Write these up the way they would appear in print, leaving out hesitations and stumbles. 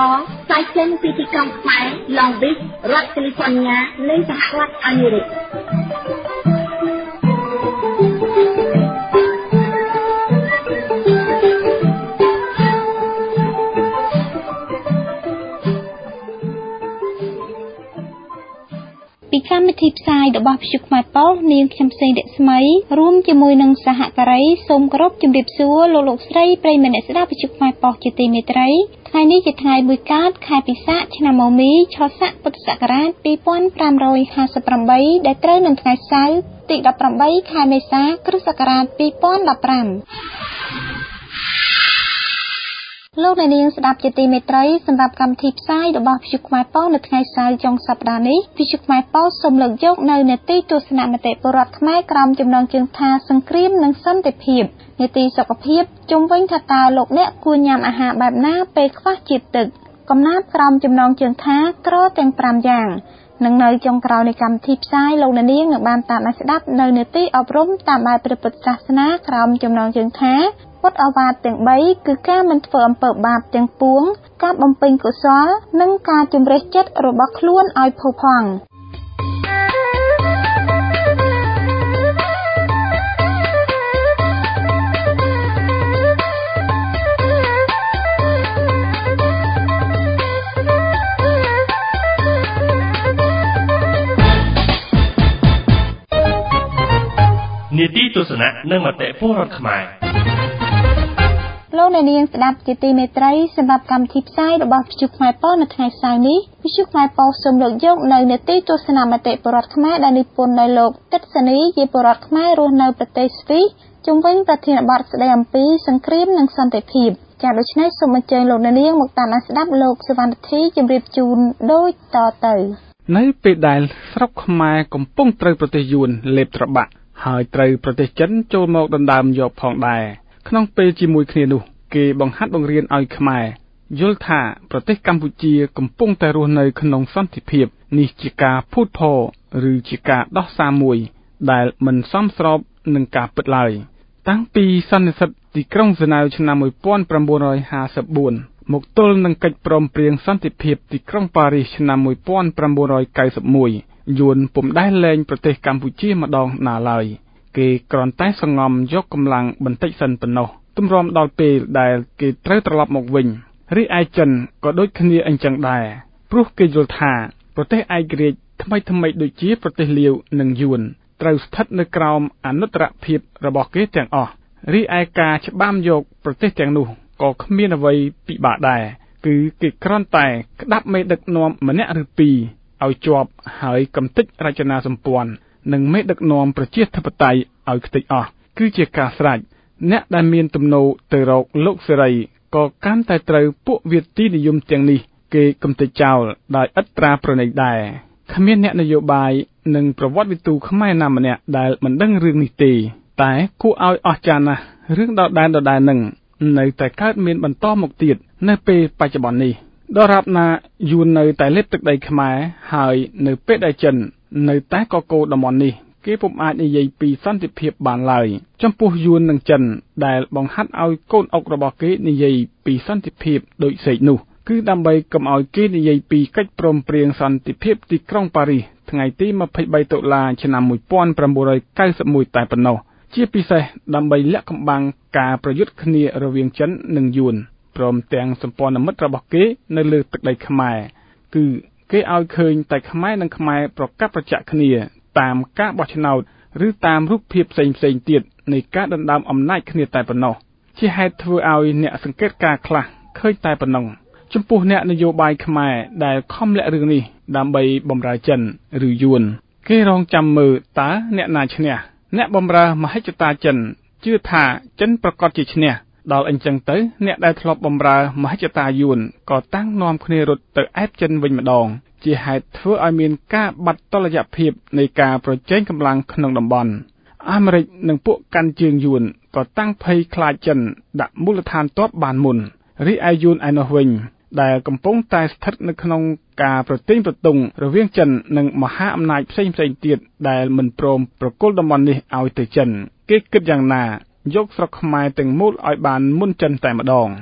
ផ្សាយចេញពីទីក្រុងខ្មែរ Long Beach រដ្ឋ California នៃសហរដ្ឋអាមេរិកពីកម្មវិធីផ្សាយរបស់វិទ្យុខ្មែរប៉ុស្តិ៍នាងខ្ញុំសេងរស្មីរួមជាមួយនឹងសហការីសូមគោរពជម្រាបសួរលោកស្រីប្រិយមិត្តអ្នកស្ដាប់វិទ្យុខ្មែរប៉ុស្តិ៍ជាទីមេត្រីថ្ងៃនេះជាថ្ងៃមួយកើតខែពិសាខឆ្នាំមមីឆស័កពុទ្ធសករាជ2558ដែលត្រូវនឹងថ្ងៃសៅរ៍ទី18ខែមេសាគ្រិស្តសករាជ2015លោកអ្នកនាងស្ដាប់ជាទីមេត្រីសម្រាប់កម្មវិធីផ្សាយរបស់វិទ្យុខ្មែរប៉ុស្តិ៍នៅថ្ងៃសៅរ៍ចុងសប្តាហ៍នេះវិទ្យុខ្មែរប៉ុស្តិ៍សូមលើកយកនៅនេតិទស្សនៈមតិពលរដ្ឋខ្មែរក្រោមចំណងជើងថាសង្គ្រាមនិងសន្តិភាពនេតិសុខភាពជុំវិញថាតើលោកអ្នកគួរញ៉ាំអាហារបែបណាពេលខ្វះជាតិទឹកកំណាព្យក្រោមចំណងជើងថាក្រទាំង5យ៉ាងនឹងនៅចុងក្រោយនៃកម្មវិធីផ្សាយលោកអ្នកនាងនឹងបានតាមដានស្ដាប់នៅនេតិអប់រំតាមបែបព្រះពុទ្ធសាសនាក្រោមចំណងជើងថាពុទ្ធអវាទទាំង3គឺការមិនធ្វើអំពើបាបទាំងពួងការបំពេញកុសលនិងការជំរះចិត្តរបស់ខ្លួនឲ្យផូរផង់នីតិទស្សនៈនិងមតិពលរដ្ឋខ្មែរលោកអ្នកនាងស្ដាប់ជាទីមេត្រីសម្រាប់កម្មវិធីផ្សាយរបស់វិទ្យុខ្មែរប៉ុស្តិ៍នៅថ្ងៃសៅរ៍នេះវិទ្យុខ្មែរប៉ុស្តិ៍សូមលើកយកនៅនេតិទស្សនៈមតិពលរដ្ឋខ្មែរដែលនិពន្ធដោយលោកទិតសានីជាពលរដ្ឋខ្មែររស់នៅប្រទេសស្វីសជុំវិញប្រធានបទស្ដីអំពីសង្គ្រាមនិងសន្តិភាពចា៎ដូច្នេះសូមអញ្ជើញលោកអ្នកនាងមកតាមដានស្ដាប់លោកសវណ្ណធីជម្រាបជូនដូចតទៅនៅពេលដែលស្រុកខ្មែរកំពុងត្រូវប្រទេសយួនលេបត្របាក់ហើយត្រូវប្រទេសចិនចូលមកដណ្ដើមយកផងដែរក្នុងពេលជាមួយគ្នានោះគេបង្ហាត់បង្រៀនឲ្យខ្មែរយល់ថាប្រទេសកម្ពុជាកំពុងតែរស់នៅក្នុងសន្តិភាពនេះជាការភូតភរឬជាការដោះសារមួយដែលមិនសមស្របនឹងការពិតឡើយតាំងពីសន្និសីទទីក្រុងហ្សឺណែវឆ្នាំ1954មកទល់នឹងកិច្ចព្រមព្រៀងសន្តិភាពទីក្រុងប៉ារីសឆ្នាំ1991យួនពុំដែលលែងប្រទេសកម្ពុជាម្ដងណាឡើយគេគ្រាន់តែសង្ងំយកកម្លាំងបន្តិចសិនប៉ុណ្ណោះទម្រាំដល់ពេលដែលគេត្រូវត្រឡប់មកវិញរីឯចិនក៏ដូចគ្នាអញ្ចឹងដែរព្រោះគេយល់ថាប្រទេសឯករាជ្យថ្មីដូចជាប្រទេសលាវនិងយួនត្រូវស្ថិតនៅក្រោមអនុត្តរភាពរបស់គេទាំងអស់រីឯការច្បាមយកប្រទេសទាំងនោះក៏គ្មានអ្វីពិបាកដែរគឺគេគ្រាន់តែក្តាប់មេដឹកនាំម្នាក់ឬពីរឲ្យជាប់ហើយកំទេចរចនាសម្ព័ន្ធនិងមេដឹកនាំប្រជាធិបតេយ្យឲ្យខ្ទេចអស់គឺជាការស្រេចអ្នកដែលមានទំនោរទៅរកលោកសេរីក៏កាន់តែត្រូវពួកវាទីនិយមទាំងនេះគេកំទេចចោលដោយឥតត្រាប្រណីដែរគ្មានអ្នកនយោបាយនិងប្រវត្តិវិទូខ្មែរណាម្នាក់ដែលមិនដឹងរឿងនេះទេតែគួរឲ្យអស្ចារ្យណាស់រឿងដដែលនឹងនៅតែកើតមានបន្តមកទៀតនៅពេលបច្ចុប្បន្ននេះដរាបណាយួននៅតែលេបទឹកដីខ្មែរហើយនៅពេលដែលចិននៅតែកកោតំបន់នេះគេពុំអាចនិយាយពីសន្តិភាពបានឡើយចំពោះយួននិងចិនដែលបង្ហាត់ឲ្យកូនអុករបស់គេនិយាយពីសន្តិភាពដូចសេកនោះគឺដើម្បីកុំឲ្យគេនិយាយពីកិច្ចព្រមព្រៀងសន្តិភាពទីក្រុងប៉ារីសថ្ងៃទី23តុលាឆ្នាំ1991តែប៉ុណ្ណោះជាពិសេសដើម្បីលាក់កំបាំងការប្រយុទ្ធគ្នារវាងចិននិងយួនព្រមទាំងសម្ព័ន្ធមិត្តរបស់គេនៅលើទឹកដីខ្មែរគឺគេឲ្យឃើញតែខ្មែរនិងខ្មែរប្រកបប្រចាក់គ្នាតាមការបោះឆ្នោតឬតាមរូបភាពផ្សេងទៀតនៃការដណ្ដើមអំណាចគ្នាតែប៉ុណ្ណោះជាហេតុធ្វើឲ្យអ្នកសង្កេតការខ្លះឃើញតែប៉ុណ្ណឹងចំពោះអ្នកនយោបាយខ្មែរដែលខំលាក់រឿងនេះដើម្បីបំរើចិនឬយួនគេរងចាំមើលតើអ្នកណាឈ្នះអ្នកបំរើមហិច្ឆតាចិនជឿថាចិនប្រកាសជាឈ្នះដល់អញ្ចឹងទៅអ្នកដែលធ្លាប់បំរើមហិច្ឆតាយួនក៏តាំងនាំគ្នារត់ទៅអែបចិនវិញម្ដងជាហេតុធ្វើឲ្យមានការបាត់តុល្យភាពនៃការប្រជែងកម្លាំងក្នុងតំបន់អាមេរិកនិងពួកកាន់ជើងយួនក៏តាំងភ័យខ្លាចចិនដាក់មូលដ្ឋានទ័ពបានមុនរីឯយួនឯនោះវិញដែលកំពុងតែស្ថិតនៅក្នុងការប្រទែងប្រទង់រវាងចិននិងមហាអំណាចផ្សេងទៀតដែលមិនព្រមប្រគល់តំបន់នេះឲ្យទៅចិនគេគិតយ៉ាងណាយកស្រុកខ្មែរទាំងមូលឲ្យបានមុនចិនតែម្ដង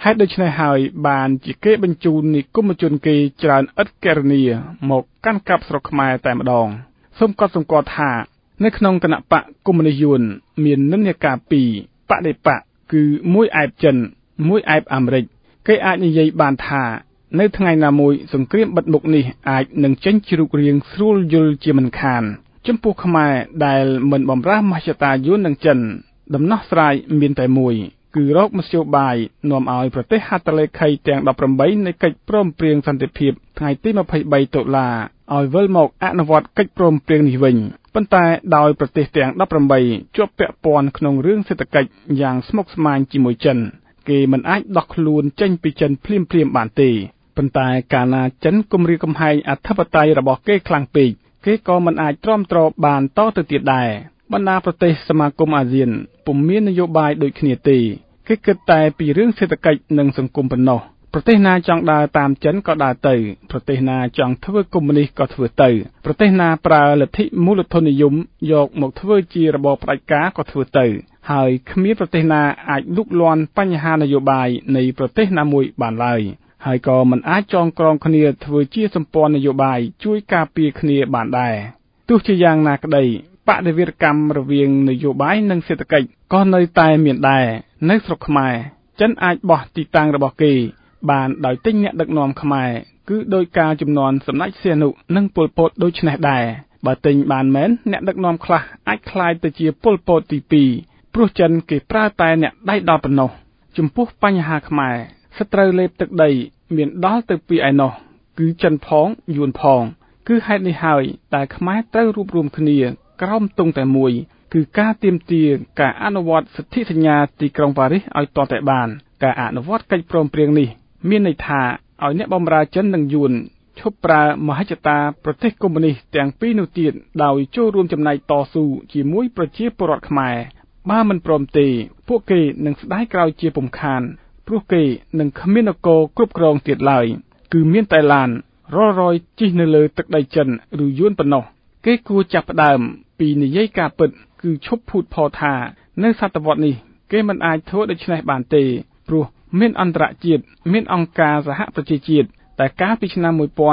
ហេតុដូច្នេះហើយបានជាគេបញ្ជូននិគមជនគេច្រើនឥតកេរនីមកកាន់កាប់ស្រុកខ្មែរតែម្ដងសូមកត់សម្គាល់ថានៅក្នុងគណៈបកកុម្មុយនីសយួនមាននិន្នាការបដិបកគឺមួយឯបចិនមួយឯបអាមេរិកគេអាចនិយាយបានថានៅថ្ងៃណាមួយសង្គ្រាមបិទមុខនេះអាចនឹងចេញជ្រូករាងស្រួលយល់ជាមិនខានចំពោះខ្មែរដែលមិនបំរើមហិច្ឆតាយួននិងចិនដំណោះស្រាយមានតែមួយគឺរកមធ្យោបាយនាំឲ្យប្រទេសហត្ថលេខីទាំង18នៃកិច្ចព្រមព្រៀងសន្តិភាពថ្ងៃទី23តុលាឲ្យវិលមកអនុវត្តកិច្ចព្រមព្រៀងនេះវិញប៉ុន្តែដោយប្រទេសទាំង18ជាប់ពាក់ព័ន្ធក្នុងរឿងសេដ្ឋកិច្ចយ៉ាងស្មុគស្មាញជាមួយចិនគេមិនអាចដោះខ្លួនចេញពីចិនភ្លាមៗបានទេប៉ុន្តែកាលណាចិនគំរាមកំហែងអធិបតេយ្យរបស់គេខ្លាំងពេកគេក៏មិនអាចទ្រាំទ្របានតទៅទៀតដែរបណ្ដាប្រទេសសមាគមអាស៊ានពុំមាននយោបាយដូចគ្នាទេគេគិតតែពីរឿងសេដ្ឋកិច្ចនិងសង្គមប៉ុណ្ណោះប្រទេសណាចង់ដើរតាមចិនក៏ដើរទៅប្រទេសណាចង់ធ្វើកុម្មុយនីសក៏ធ្វើទៅប្រទេសណាប្រើលទ្ធិមូលធននិយមយកមកធ្វើជារបបផ្ដាច់ការក៏ធ្វើទៅហើយគ្មានប្រទេសណាអាចលូកលាន់បញ្ហានយោបាយនៃប្រទេសណាមួយបានឡើយហើយក៏មិនអាចចងក្រងគ្នាធ្វើជាសម្ព័ន្ធនយោបាយជួយការពារគ្នាបានដែរទោះជាយ៉ាងណាក្តីបដិវេរកម្មរវាងនយោបាយនិងសេដ្ឋកិច្ចក៏នៅតែមានដែរនៅស្រុកខ្មែរចិនអាចបោះទីតាំងរបស់គេបានដោយទិញអ្នកដឹកនាំខ្មែរគឺដោយការជំនន់សម្ដេចសៀនុនិងប៉ុលពតដូចនេះដែរបើទិញបានមែនអ្នកដឹកនាំខ្លះអាចក្លាយទៅជាប៉ុលពតទី2ព្រោះចិនគេប្រើតែអ្នកដៃដល់ប៉ុណ្ណោះចំពោះបញ្ហាខ្មែរសត្រូវលេបទឹកដីមានដល់ទៅពីឯណោះគឺចិនផងយួនផងគឺហេតុនេះហើយតែខ្មែរត្រូវរួបរวมគ្នាក្រោមទង់តែមួយគឺការទាមទារការអនុវត្តសន្ធិសញ្ញាទីក្រុងប៉ារីសឲ្យទាល់តែបានការអនុវត្តកិច្ចព្រមព្រៀងនេះមានន័យថាឲ្យអ្នកបម្រើចិននិងយួនឈប់ប្រើមហិច្ឆតាប្រទេសកុម្មុយនីសទាំងពីរនោះទៀតដោយចូលរួមចំណែកតស៊ូជាមួយប្រជាពលរដ្ឋខ្មែរបើមិនព្រមទេពួកគេនឹងស្ដាយក្រោយជាពុំខានព្រោះគេនឹងគ្មាននគរគ្រប់គ្រងទៀតឡើយគឺមានតែឡានរយជិះនៅលើទឹកដីចិនឬយួនប៉ុណ្ណោះគេគួរចាប់ផ្ដើមពីនិយាយការពិតគឺឈប់ភូតផរថានៅសតវត្សនេះគេមិនអាចធ្វើដូច្នេះបានទេព្រោះមានអន្តរជាតិមានអង្គការសហប្រជាជាតិតែកាលពីឆ្នាំ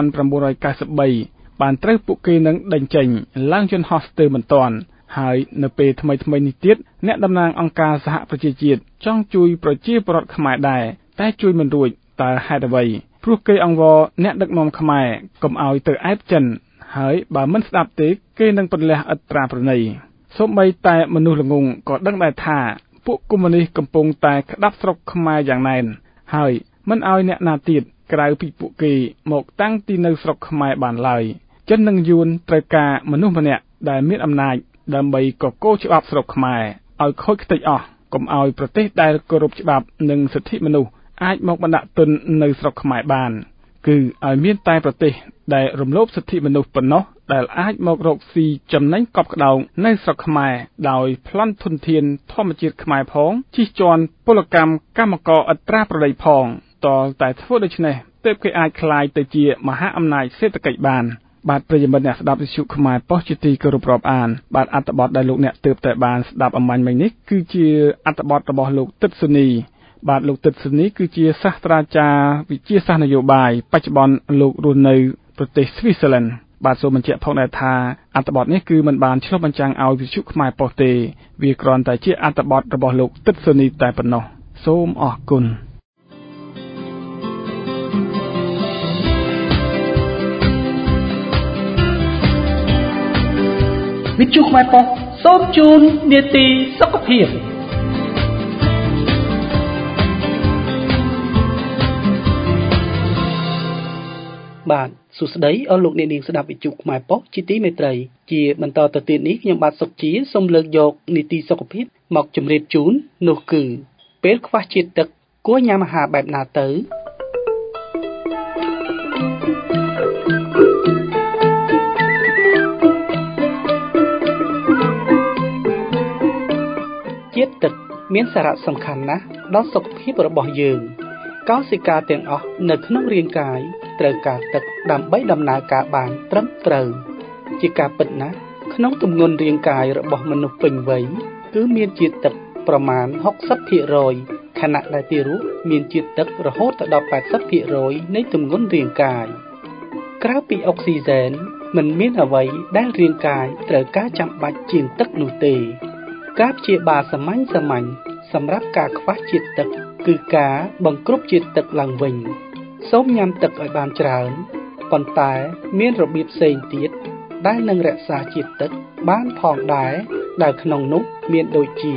1993បានត្រូវពួកគេនឹងដេញចេញឡើងយន្តហោះស្ទើរមិនទាន់ហើយនៅពេលថ្មីនេះទៀតអ្នកតំណាងអង្គការសហប្រជាជាតិចង់ជួយប្រជាពលរដ្ឋខ្មែរដែរតែជួយមិនរួចតើហេតុអ្វីព្រោះគេអង្វរអ្នកដឹកនាំខ្មែរកុំឲ្យទៅអែបចិនហើយបើមិនស្ដាប់ទេគេនឹងពន្លះឥត្រាប្រណីសូម្បីតែមនុស្សល្ងងក៏ដឹងដែរថាពួកកុម្មុយនីសកំពុងតែក្តាប់ស្រុកខ្មែរយ៉ាងណែនហើយមិនឲ្យអ្នកណាទៀតក្រៅពីពួកគេមកតាំងទីនៅស្រុកខ្មែរបានឡើយចិននិងយួនត្រូវការមនុស្សម្នាក់ដែលមានអំណាចដើម្បីកកូរច្បាប់ស្រុកខ្មែរឲ្យខូចខ្ទេចអស់កុំឲ្យប្រទេសដែលគោរពច្បាប់និងសិទ្ធិមនុស្សអាចមកបណ្ដាក់ទុននៅស្រុកខ្មែរបានគឺឲ្យមានតែប្រទេសដែលរំលោភសិទ្ធិមនុស្សប៉ុណ្ណោះដែលអាចមករកស៊ីចំណេញកប់ក្តោងនៅស្រុកខ្មែរដោយប្លន់ធនធានធម្មជាតិខ្មែរផងជិះជាន់ពលកម្មកម្មករឥត្រាប្រដីផងតតែធ្វើដូច្នេះទើបគេអាចក្លាយទៅជាមហាអំណាចសេដ្ឋកិច្ចបានបាទប្រិយមិត្តអ្នកស្ដាប់វិទ្យុខ្មែរប៉ុស្តិ៍ជាទីគោរពរាប់អានបាទអត្ថបទដែលលោកអ្នកទើបតែបានស្ដាប់អំបញ្ញមិញនេះគឺជាអត្ថបទរបស់លោកទិតស៊ូនីបាទលោកទិតស៊ូនីគឺជាសាស្ត្រាចារ្យវិទ្យាសាស្ត្រនយោបាយបច្ចុប្បន្នលោករស់នៅប្រទេសស្វីសឡែនបាទសូមបញ្ជាក់ផងដែរថាអត្ថបទនេះគឺមិនបានឆ្លុះបញ្ចាំងឲ្យវិទ្យុខ្មែរប៉ុស្តិ៍ទេវាគ្រាន់តែជាអត្ថបទរបស់លោកទិតស៊ូនីតែប៉ុណ្ណោះសូមអរគុណវិទ្យុខ្មែរប៉ុស្តិ៍សូមជូននីតិសុខភាពបាទសួស្តីអស់លោកអ្នកនាងស្ដាប់វិទ្យុខ្មែរប៉ុស្តិ៍ជាទីមេត្រីជាបន្តទៅទៀតនេះខ្ញុំបាទសុកជាសូមលើកយកនីតិសុខភាពមកជម្រាបជូននោះគឺពេលខ្វះជាតិទឹកគួរញ៉ាំអាហារបែបណាទៅជាតិទឹកមានសារៈសំខាន់ណាស់ដល់សុខភាពរបស់យើងកោសិកាទាំងអស់នៅក្នុងរាងកាយត្រូវការទឹកដើម្បីដំណើរការបានត្រឹមត្រូវជាការពិតណាស់ក្នុងទម្ងន់រាងកាយរបស់មនុស្សពេញវ័យគឺមានជាតិទឹកប្រមាណ 60% ខខណៈដែលទារកមានជាតិទឹករហូតដល់ 80% នៃទម្ងន់រាងកាយក្រៅពីអុកស៊ីហ្សែនមិនមានអ្វីដែលរាងកាយត្រូវការចាំបាច់ជាងទឹកនោះទេការព្យាបាលសាមញ្ញសម្រាប់ការខ្វះជាតិទឹកគឺការបង្គ្រប់ជាតិទឹកឡើងវិញសូមញ៉ាំទឹកឲ្យបានច្រើនប៉ុន្តែមានរបៀបផ្សេងទៀតដែលនឹងរក្សាជាតិទឹកបានផងដែរដែលក្នុងនោះមានដូចជា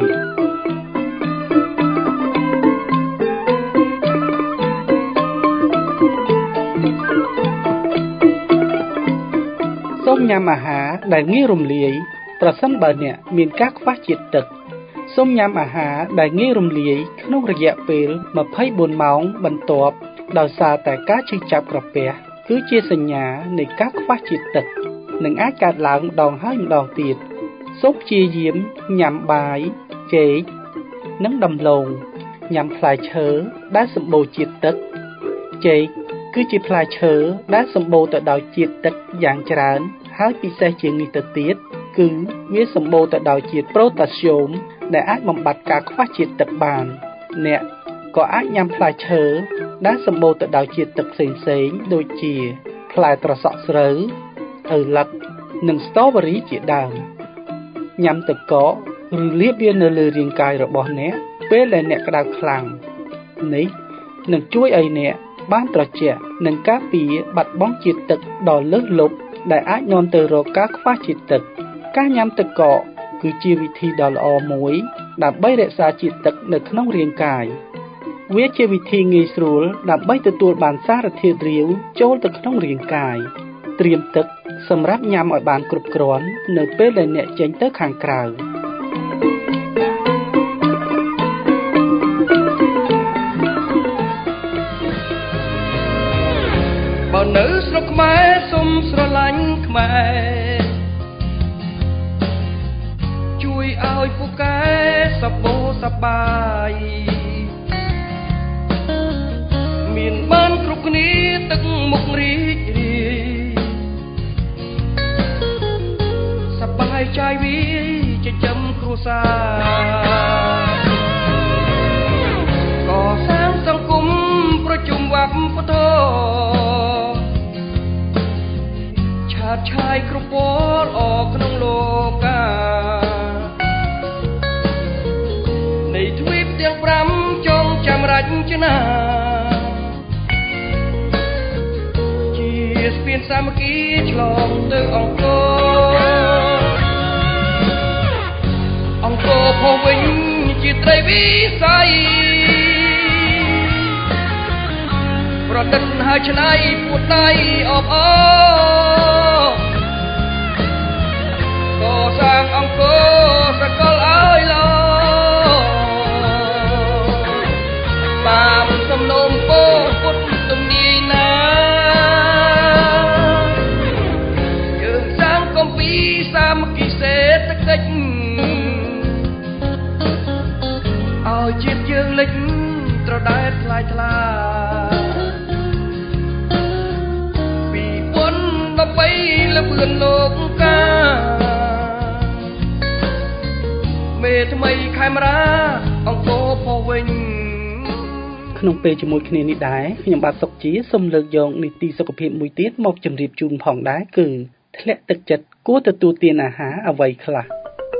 សូមញ៉ាំអាហារដែលងាយរំលាយប្រសិនបើអ្នកមានការខ្វះជាតិទឹកសូមញ៉ាំអាហារដែលងាយរំលាយក្នុងរយៈពេល24ម៉ោងបន្ទាប់ដោយសារតែការឈឺចាប់ក្រពះគឺជាសញ្ញានៃការខ្វះជាតិទឹកនិងអាចកើតឡើងម្ដងហើយម្ដងទៀតសូមព្យាយាមញ៉ាំបាយចេកនិងដំឡូងញ៉ាំផ្លែឈើដែលសម្បូរជាតិទឹកចេកគឺជាផ្លែឈើដែលសម្បូរទៅដោយជាតិទឹកយ៉ាងច្រើនហើយពិសេសជាងនេះទៅទៀតគឺវាសម្បូរទៅដោយជាតិប្រូតាស្យូមដែលអាចបំបាត់ការខ្វះជាតិទឹកបានអ្នកក៏អាចញ៉ាំផ្លែឈើដែលសម្បូរទៅដោយជាតិទឹកផ្សេងៗដូចជាផ្លែត្រសក់ស្រូវឪឡឹកនិងស្ទ្រូប៊ឺរីជាដើមញ៉ាំទឹកកកឬលាបវានៅលើរាងកាយរបស់អ្នកពេលដែលអ្នកក្តៅខ្លាំងនេះនឹងជួយឲ្យអ្នកបានត្រជាក់និងការពារបាត់បង់ជាតិទឹកដ៏លើសលប់ដែលអាចនាំទៅរកការខ្វះជាតិទឹកការញ៉ាំទឹកកកគឺជាវិធីដ៏ល្អមួយដើម្បីរក្សាជាតិទឹកនៅក្នុងរាងកាយវាជាវិធីងាយស្រួលដើម្បីទទួលបានសារធាតុរាវចូលទៅក្នុងរាងកាយត្រៀមទឹកសម្រាប់ញ៉ាំឲ្យបានគ្រប់គ្រាន់នៅពេលដែលអ្នកចេញទៅខាងក្រៅបើនៅស្រុកខ្មែរសុំស្រឡាញ់ខ្មែរជួយឲ្យពូកែសប្បុសប្បាយមានបានគ្រប់គ្នាទឹកមុខរីករាយសប្បាយใจវាចិញ្ចឹមគ្រួសារកសាងសង្គមប្រជុំវប្បធម៌ឆាតឆាយគ្រប់ពណ៌ល្អក្នុងលោកានៃទ្វីបទាំង5ចងចាំរចនាជាស្ពានសាមគ្គីឆ្លងទៅអង្គរផុសវិញជាត្រីវិស័យប្រឌិតហើយឆ្នៃពួតដៃអបអរកសាងអង្គរសកលឲ្យល្អតាមសំណូមពរពុទ្ធទំនាយណាយើងសាងកំពីសាមគ្គីសេដ្ឋកិច្ចឲ្យជាតិយើងលេចត្រដែតថ្លៃថ្លាពីពុនដើម្បីលបឿនលោកកាមេថ្មីខេមរាអង្គរផុសវិញក្នុងពេលជាមួយគ្នានេះដែរខ្ញុំបាទសុកជាសូមលើកយកនីតិសុខភាពមួយទៀតមកជម្រាបជូនផងដែរគឺធ្លាក់ទឹកចិត្តគួរទទួលទានអាហារអ្វីខ្លះ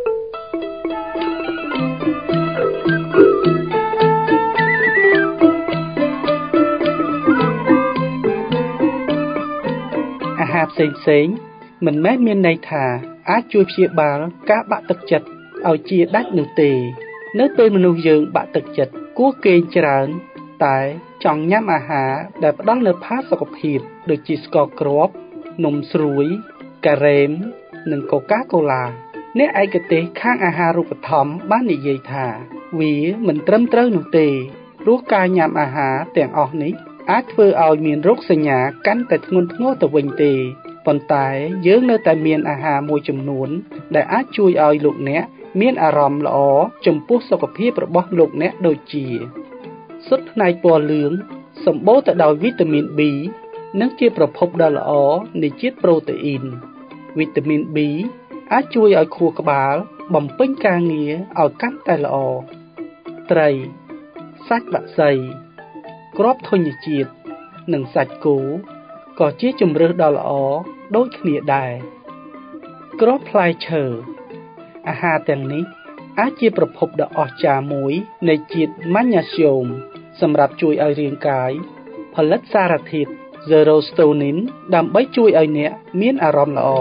អាហារផ្សេងមិនមែនមានន័យថាអាចជួយព្យាបាលការបាក់ទឹកចិត្តឲ្យជាដាច់នោះទេនៅពេលមនុស្សយើងបាក់ទឹកចិត្តគួរគេងច្រើនតែចង់ញ៉ាំអាហារដែលផ្ដល់នូវផាសុកភាពដូចជាស្ករគ្រាប់នំស្រួយការ៉េមនិងកូកាកូឡាអ្នកឯកទេសខាងអាហារូបត្ថម្ភបាននិយាយថាវាមិនត្រឹមត្រូវនោះទេព្រោះការញ៉ាំអាហារទាំងអស់នេះអាចធ្វើឲ្យមានរោគសញ្ញាកាន់តែធ្ងន់ធ្ងរទៅវិញទេប៉ុន្តែយើងនៅតែមានអាហារមួយចំនួនដែលអាចជួយឲ្យលោកអ្នកមានអារម្មណ៍ល្អចំពោះសុខភាពរបស់លោកអ្នកដូចជាស៊ុតផ្នែកពណ៌លឿងសម្បូរទៅដោយវីតាមីន B និងជាប្រភពដ៏ល្អនៃជាតិប្រូតេអ៊ីនវីតាមីន B អាចជួយឲ្យខួរក្បាលបំពេញការងារឲ្យកាន់តែល្អត្រីសាច់បក្សីគ្រាប់ធញ្ញជាតិនិងសាច់គោក៏ជាជម្រើសដ៏ល្អដូចគ្នាដែរគ្រាប់ផ្លែឈើអាហារទាំងនេះអាចជាប្រភពដ៏អស្ចារ្យមួយនៃជាតិម៉ាញ៉ាស្យូមសម្រាប់ជួយឲ្យរាងកាយផលិតសារធាតុ serotonin ដើម្បីជួយឲ្យអ្នកមានអារម្មណ៍ល្អ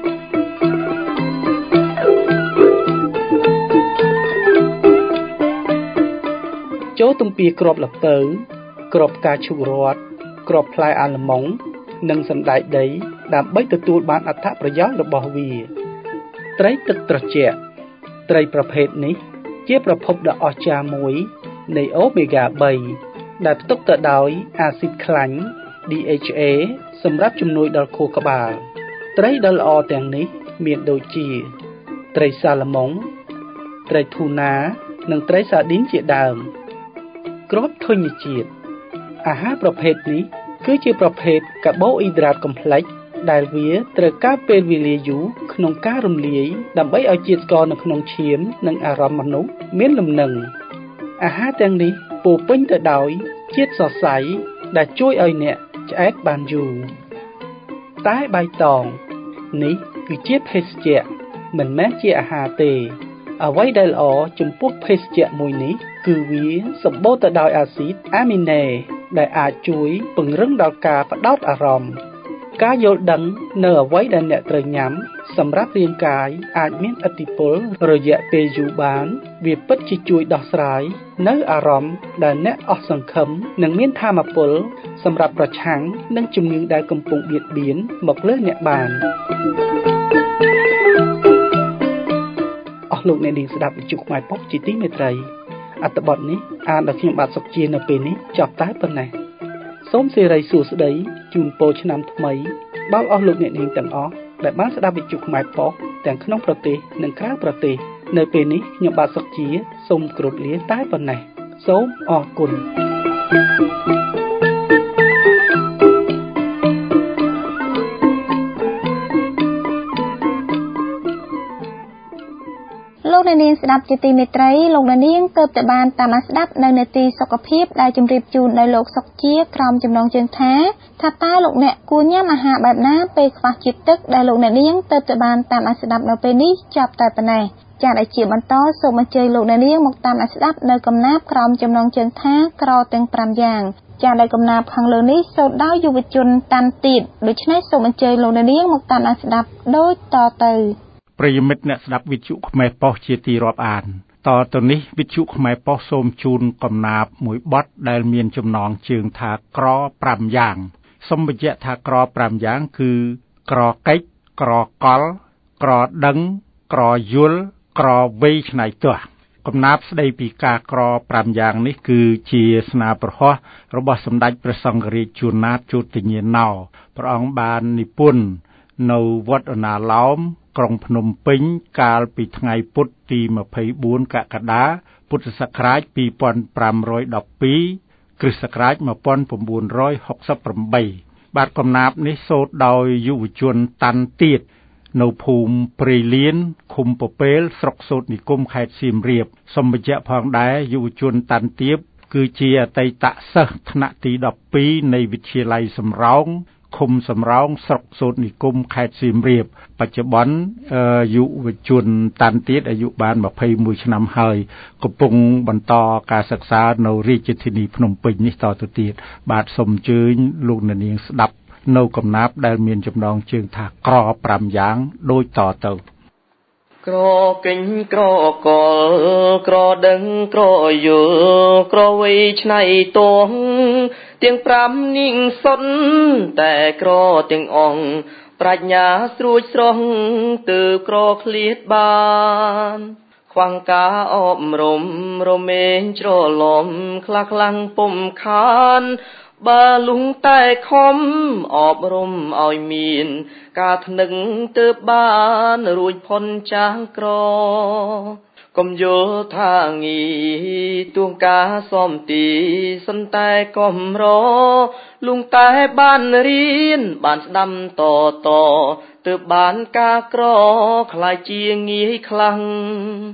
ចូលទំពាគ្រាប់ល្ពៅគ្រាប់ផ្កាឈូករ័ត្នគ្រាប់ផ្លែអាល្លឺម៉ង់និងសណ្តែកដីដើម្បីទទួលបានអត្ថប្រយោជន៍របស់វាត្រីទឹកត្រជាក់ត្រីប្រភេទនេះជាប្រភពដ៏អស្ចារ្យមួយនៃអូមេហ្គា 3 ដែលផ្ទុកទៅដោយអាស៊ីតខ្លាញ់ DHA សម្រាប់ជំនួយដល់ខួរក្បាលត្រីដ៏ល្អទាំងនេះមានដូចជាត្រីសាឡម៉ុងត្រីធូណានិងត្រីសាឌីនជាដើមគ្រាប់ធញ្ញជាតិអាហារប្រភេទនេះគឺជាប្រភេទកាបូអ៊ីដ្រាតកំផ្លេចដែលវាត្រូវការពេលវេលាយូរក្នុងការរំលាយដើម្បីឲ្យជាតិស្ករនៅក្នុងឈាមនិងអារម្មណ៍មនុស្សមានលំនឹងអាហារទាំងនេះពោរពេញទៅដោយជាតិសរសៃដែលជួយឲ្យអ្នកឆ្អែតបានយូរតែបៃតងនេះគឺជាភេសជ្ជៈមិនមែនជាអាហារទេអ្វីដែលល្អចំពោះភេសជ្ជៈមួយនេះគឺវាសម្បូរទៅដោយអាស៊ីតអាមីណេដែលអាចជួយពង្រឹងដល់ការផ្ដោតអារម្មណ៍ការយល់ដឹងនៅអ្វីដែលអ្នកត្រូវញ៉ាំសម្រាប់រាងកាយអាចមានឥទ្ធិពលរយៈពេលយូរបានវាពិតជាជួយដោះស្រាយនៅអារម្មណ៍ដែលអ្នកអស់សង្ឃឹមនិងមានថាមពលសម្រាប់ប្រឆាំងនឹងជំងឺដែលកំពុងបៀតបៀនមកលើអ្នកបានអស់លោកអ្នកនាងស្ដាប់វិទ្យុខ្មែរប៉ុស្តិ៍ជាទីមេត្រីអត្ថបទនេះអានដោយខ្ញុំបាទសុកជានៅពេលនេះចប់តែប៉ុណ្ណេះសូមសេរីសួស្តីជូនពរឆ្នាំថ្មីដល់អស់លោកអ្នកនាងទាំងអស់ដែលបានស្ដាប់វិទ្យុខ្មែរប៉ុស្តិ៍ទាំងក្នុងប្រទេសនិងក្រៅប្រទេសនៅពេលនេះខ្ញុំបាទសុកជាសូមគោរពលាតែប៉ុណ្ណេះសូមអរគុណលោកអ្នកនាងស្ដាប់ជាទីមេត្រីលោកអ្នកនាងទើបតែបានតាមស្ដាប់នៅនាទីសុខភាពដែលជម្រាបជូនដោយលោកសុកជាក្រោមចំណងជើងថាតើលោកអ្នកគួរញ៉ាំអាហារបែបណាពេលខ្វះជាតិទឹកដែលលោកអ្នកនាងទើបតែបានតាមស្ដាប់នៅពេលនេះចប់តែប៉ុណ្ណេះចា៎ជាបន្តសូមអញ្ជើញលោកអ្នកនាងមកតាមស្ដាប់នៅកំណាព្យក្រោមចំណងជើងថាក្រទាំង5យ៉ាងចា៎ដែលកំណាព្យខាងលើនេះសូត្រដោយយុវជនតាន់ទៀតដូច្នេះសូមអញ្ជើញលោកអ្នកនាងមកតាមស្ដាប់ដូចតទៅប្រិយមិត្តអ្នកស្ដាប់វិទ្យុខ្មែរប៉ុស្តិ៍ជាទីរាប់អានតទៅនេះវិទ្យុខ្មែរប៉ុស្តិ៍សូមជូនកំណាព្យមួយបទដែលមានចំណងជើងថាក្រ5យ៉ាងសូមបញ្ជាក់ថាក្រ5យ៉ាងគឺក្រកិច្ចក្រកលក្រដឹងក្រយល់ក្រវៃឆ្នៃទាស់កំណាព្យស្ដីពីការក្រ5យ៉ាងនេះគឺជាស្នាប្រហ័សរបស់សម្ដេចព្រះសង្ឃរាជជួនណាតជោទញ្ញាណោព្រះអង្គបាននិពន្ធនៅវត្តឧណាឡោមក្រុងភ្នំពេញកាលពីថ្ងៃពុធទី24កក្កដាពុទ្ធសករាជ2512គ្រិស្តសករាជ1968បាទកំណាព្យនេះសូត្រដោយយុវជនតាន់ទៀតនៅភូមិព្រៃលៀនឃុំពពែលស្រុកសូត្រនិគមខេត្តសៀមរាបសូមបញ្ជាក់ផងដែរយុវជនតាន់ទៀតគឺជាអតីតសិស្សថ្នាក់ទី12នៃវិទ្យាល័យសំរោងឃុំសំរោងស្រុកសូត្រនិគមខេត្តសៀមរាបបច្ចុប្បន្នយុវជនតាន់ទៀតអាយុបាន21ឆ្នាំហើយកំពុងបន្តការសិក្សានៅរាជធានីភ្នំពេញនេះតទៅទៀតបាទសូមអញ្ជើញលោកអ្នកនាងស្ដាប់នៅកំណាព្យដែលមានចំណងជើងថាក្រ5យ៉ាងដូចតទៅក្រកិញក្រកលក្រដឹងក្រយល់ក្រវៃឆ្នៃទាស់ទាំង5នាងសុនតែក្រទាំងអង្គប្រាជ្ញាស្រួចស្រស់ទើបក្រឃ្លាតបានខ្វះការអប់រំរមែងច្រឡំខ្លះខ្លាំងពុំខានបើលុងតែខំអប់រំឲ្យមានការថ្នឹកទើបបានរួចផុនចាស់ក្រកុំយល់ថាងាយទួងការសំទីសិនតែកំរលុងតែបានរៀនបានស្ដាំតទើបបានការក្រខ្លាយជាងាយខ្លាំង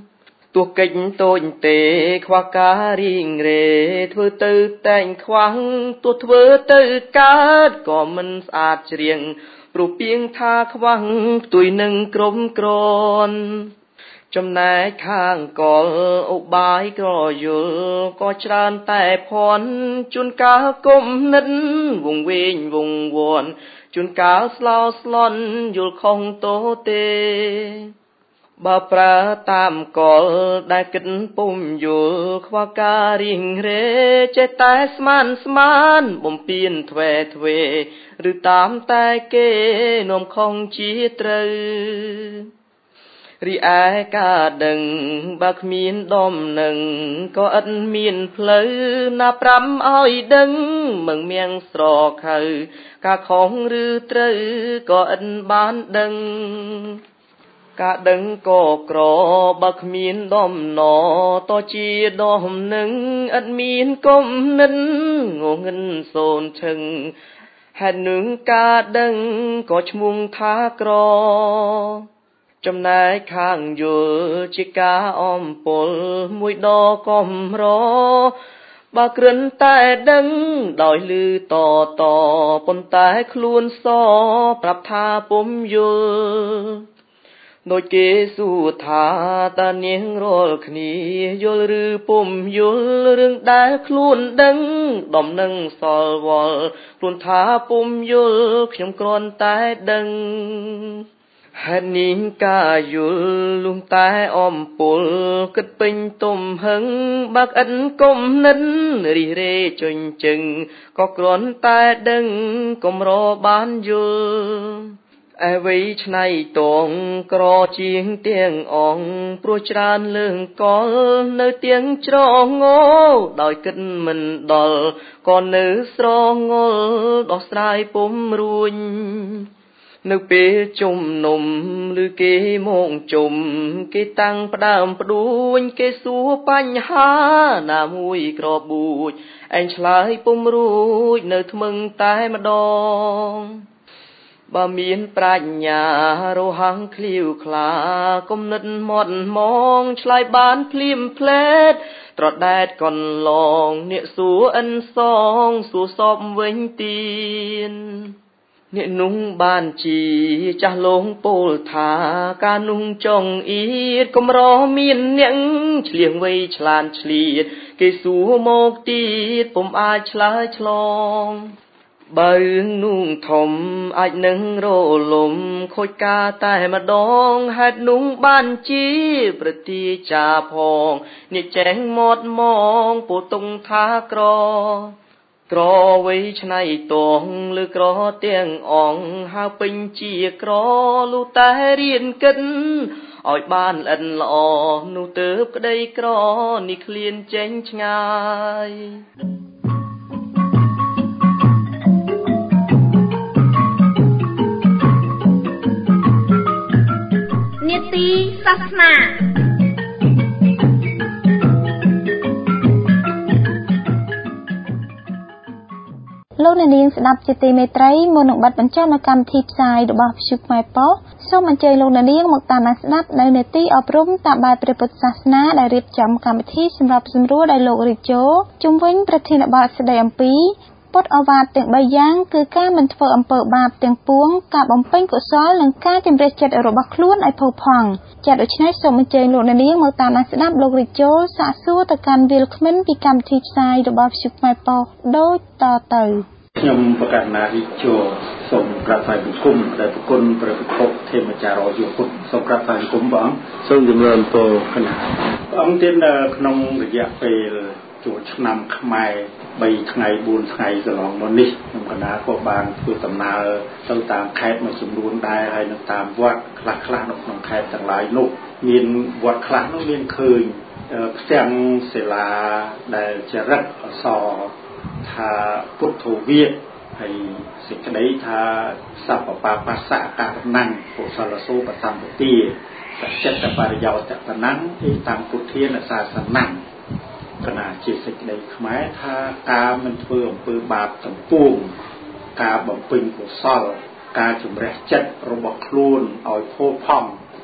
Tua kinh tôi tê khoa cá riêng rê thưa tư tành khoáng tua thưa tư cát có mình ạt riêng rủ biếng tha khoáng tuổi nâng crom cron trong này khang có ốc bái có dùl có tràn tay phòn chun cá cung nấn vùng vinh vùng buồn chun cá slau slon dùl không tố tê bà pra tam có đại kinh bùm dùl khoa ca riêng rê chế tay sman bùm pin thuê rư tam tay kê nôm không chi trừ ri ai ca đừng bạc miên đom nừng có ân miên phơi na pram oi đừng mừng miệng sọ khơi ca không rư trừ có ân ban đừng ca đừng có cỏ bạc miên đom nọ to chi đom nừng ân miên công nín ngô ngân sồn chừng hẹn nướng ca đừng có chung tha cỏ trong này khang dùl chỉ cá bồn mùi đo com ró bà krân tai đấng đòi lư tò bồn tai khuôn so prap tha bùm dùl đôi kế su tha ta nieng rol khni dùl rư bùm dùl rừng đai khuôn đấng đom nâng sol wol khuôn tha bùm dùl khiêm kron tai đấng hẹn nín ca dùl lung tai bồn cất bình tôm hứng bác ấn công nấn rì rê chừng chừng có kron tai đừng công rô bán dùl ai vây này tông cỏ chiêng tiếng ong pro tràn lưng có nơi tiếng trò ngô đòi kinh mình đòi còn nữ sro ngô đòi sai bùm ruin nước bê chùm nùm lư kê mông chùm kê tăng đàm đuôi kê xua bánh há nà mùi cỏ bụi anh lại bùm rùi nơi mừng tay mà đong bà miên pranh nhà rô hăng khliu khla công nứt mọt mong lại bán phim phết trọt đẹt còn lòng nịa xua ân song xua xóm vinh tiên nịa nung bàn chỉ cha lông bồ thà ca nung trong ít công rô miên nhẫn chliêng vây chlan chliệt kê xua mộc tít bùm ai chlai chlong bà ương nung thom ai nâng rô lùm khôi ca tai mà đong hạt nung bàn chi prati cha phong nịa chén mót mong bồ tung tha cỏ vây này tông lư cỏ tiếng ong hao bình chia cỏ lu tai riêng kinh ỏi ban ẩn lọ nu tớp đây cỏ nị liên chênh ngay Niết tí sát nàលោកអ្នកនាងស្ដាប់ជាទីមេត្រីមុននឹងបិទបញ្ចប់នៅកម្មវិធីផ្សាយរបស់វិទ្យុខ្មែរប៉ុស្តិ៍សូមអញ្ជើញលោកអ្នកនាងមកតាមដានស្ដាប់នៅនេតិអប់រំតាមបែបព្រះពុទ្ធសាសនាដែលរៀបចំកម្មវិធីសម្រាប់សម្រួលដោយលោករាជោជុំវិញប្រធានបទស្ដីអំពីពុតអវាទទាំង3យ៉ាងគឺការមិនធ្វើអំពើបាបទាំងពួងការបំពេញកុសលនិងការជំរះចិត្តរបស់ខ្លួនឲ្យផុសផង់ចា៎ដូច្នេះសូមអញ្ជើញលោកអ្នកនាងមកតាមដានស្ដាប់លោករាជោសាកសួរទៅកាន់វាលគ្មិនពីកម្មវិធីផ្សាយរបស់វិទ្យុខ្មែរប៉ុស្តិ៍ដូចតទៅខ្ញុំប្រកាសណារីជោសូមក្រាបថ្វាយបង្គំដែលប្រគុណព្រះពុទ្ធធម្មចារោយុពុទ្ធសូមក្រាបថ្វាយបង្គំបងសូមចម្រើនពរគណៈព្រះអង្គទៀតនៅក្នុងរយៈពេលចូលឆ្នាំខ្មែរ3ថ្ងៃ4ថ្ងៃកន្លងមកនេះខ្ញុំកណាក៏បានធ្វើដំណើរទៅតាមខេត្តមួយចំនួនដែរហើយនៅតាមវត្តខ្លះៗនៅក្នុងខេត្តទាំងឡាយនោះមានវត្តខ្លះនោះមានឃើញផ្ទាំងសិលាដែលចរិតអក្សរថាពុទ្ធវិទ្យាហើយសេចក្តីថាសពបបាសៈករណੰកុសលសោបសម្បទាសច្ចិតបរិយោតតណੰអេតាំពុទ្ធានសាសនੰគណៈជាសេចក្តីខ្មែរថាការមិនធ្វើអំពើបាបទាំងពួងការបំពេញកុសលការជំរះចិត្តរបស់ខ្លួនឲ្យផូរផង់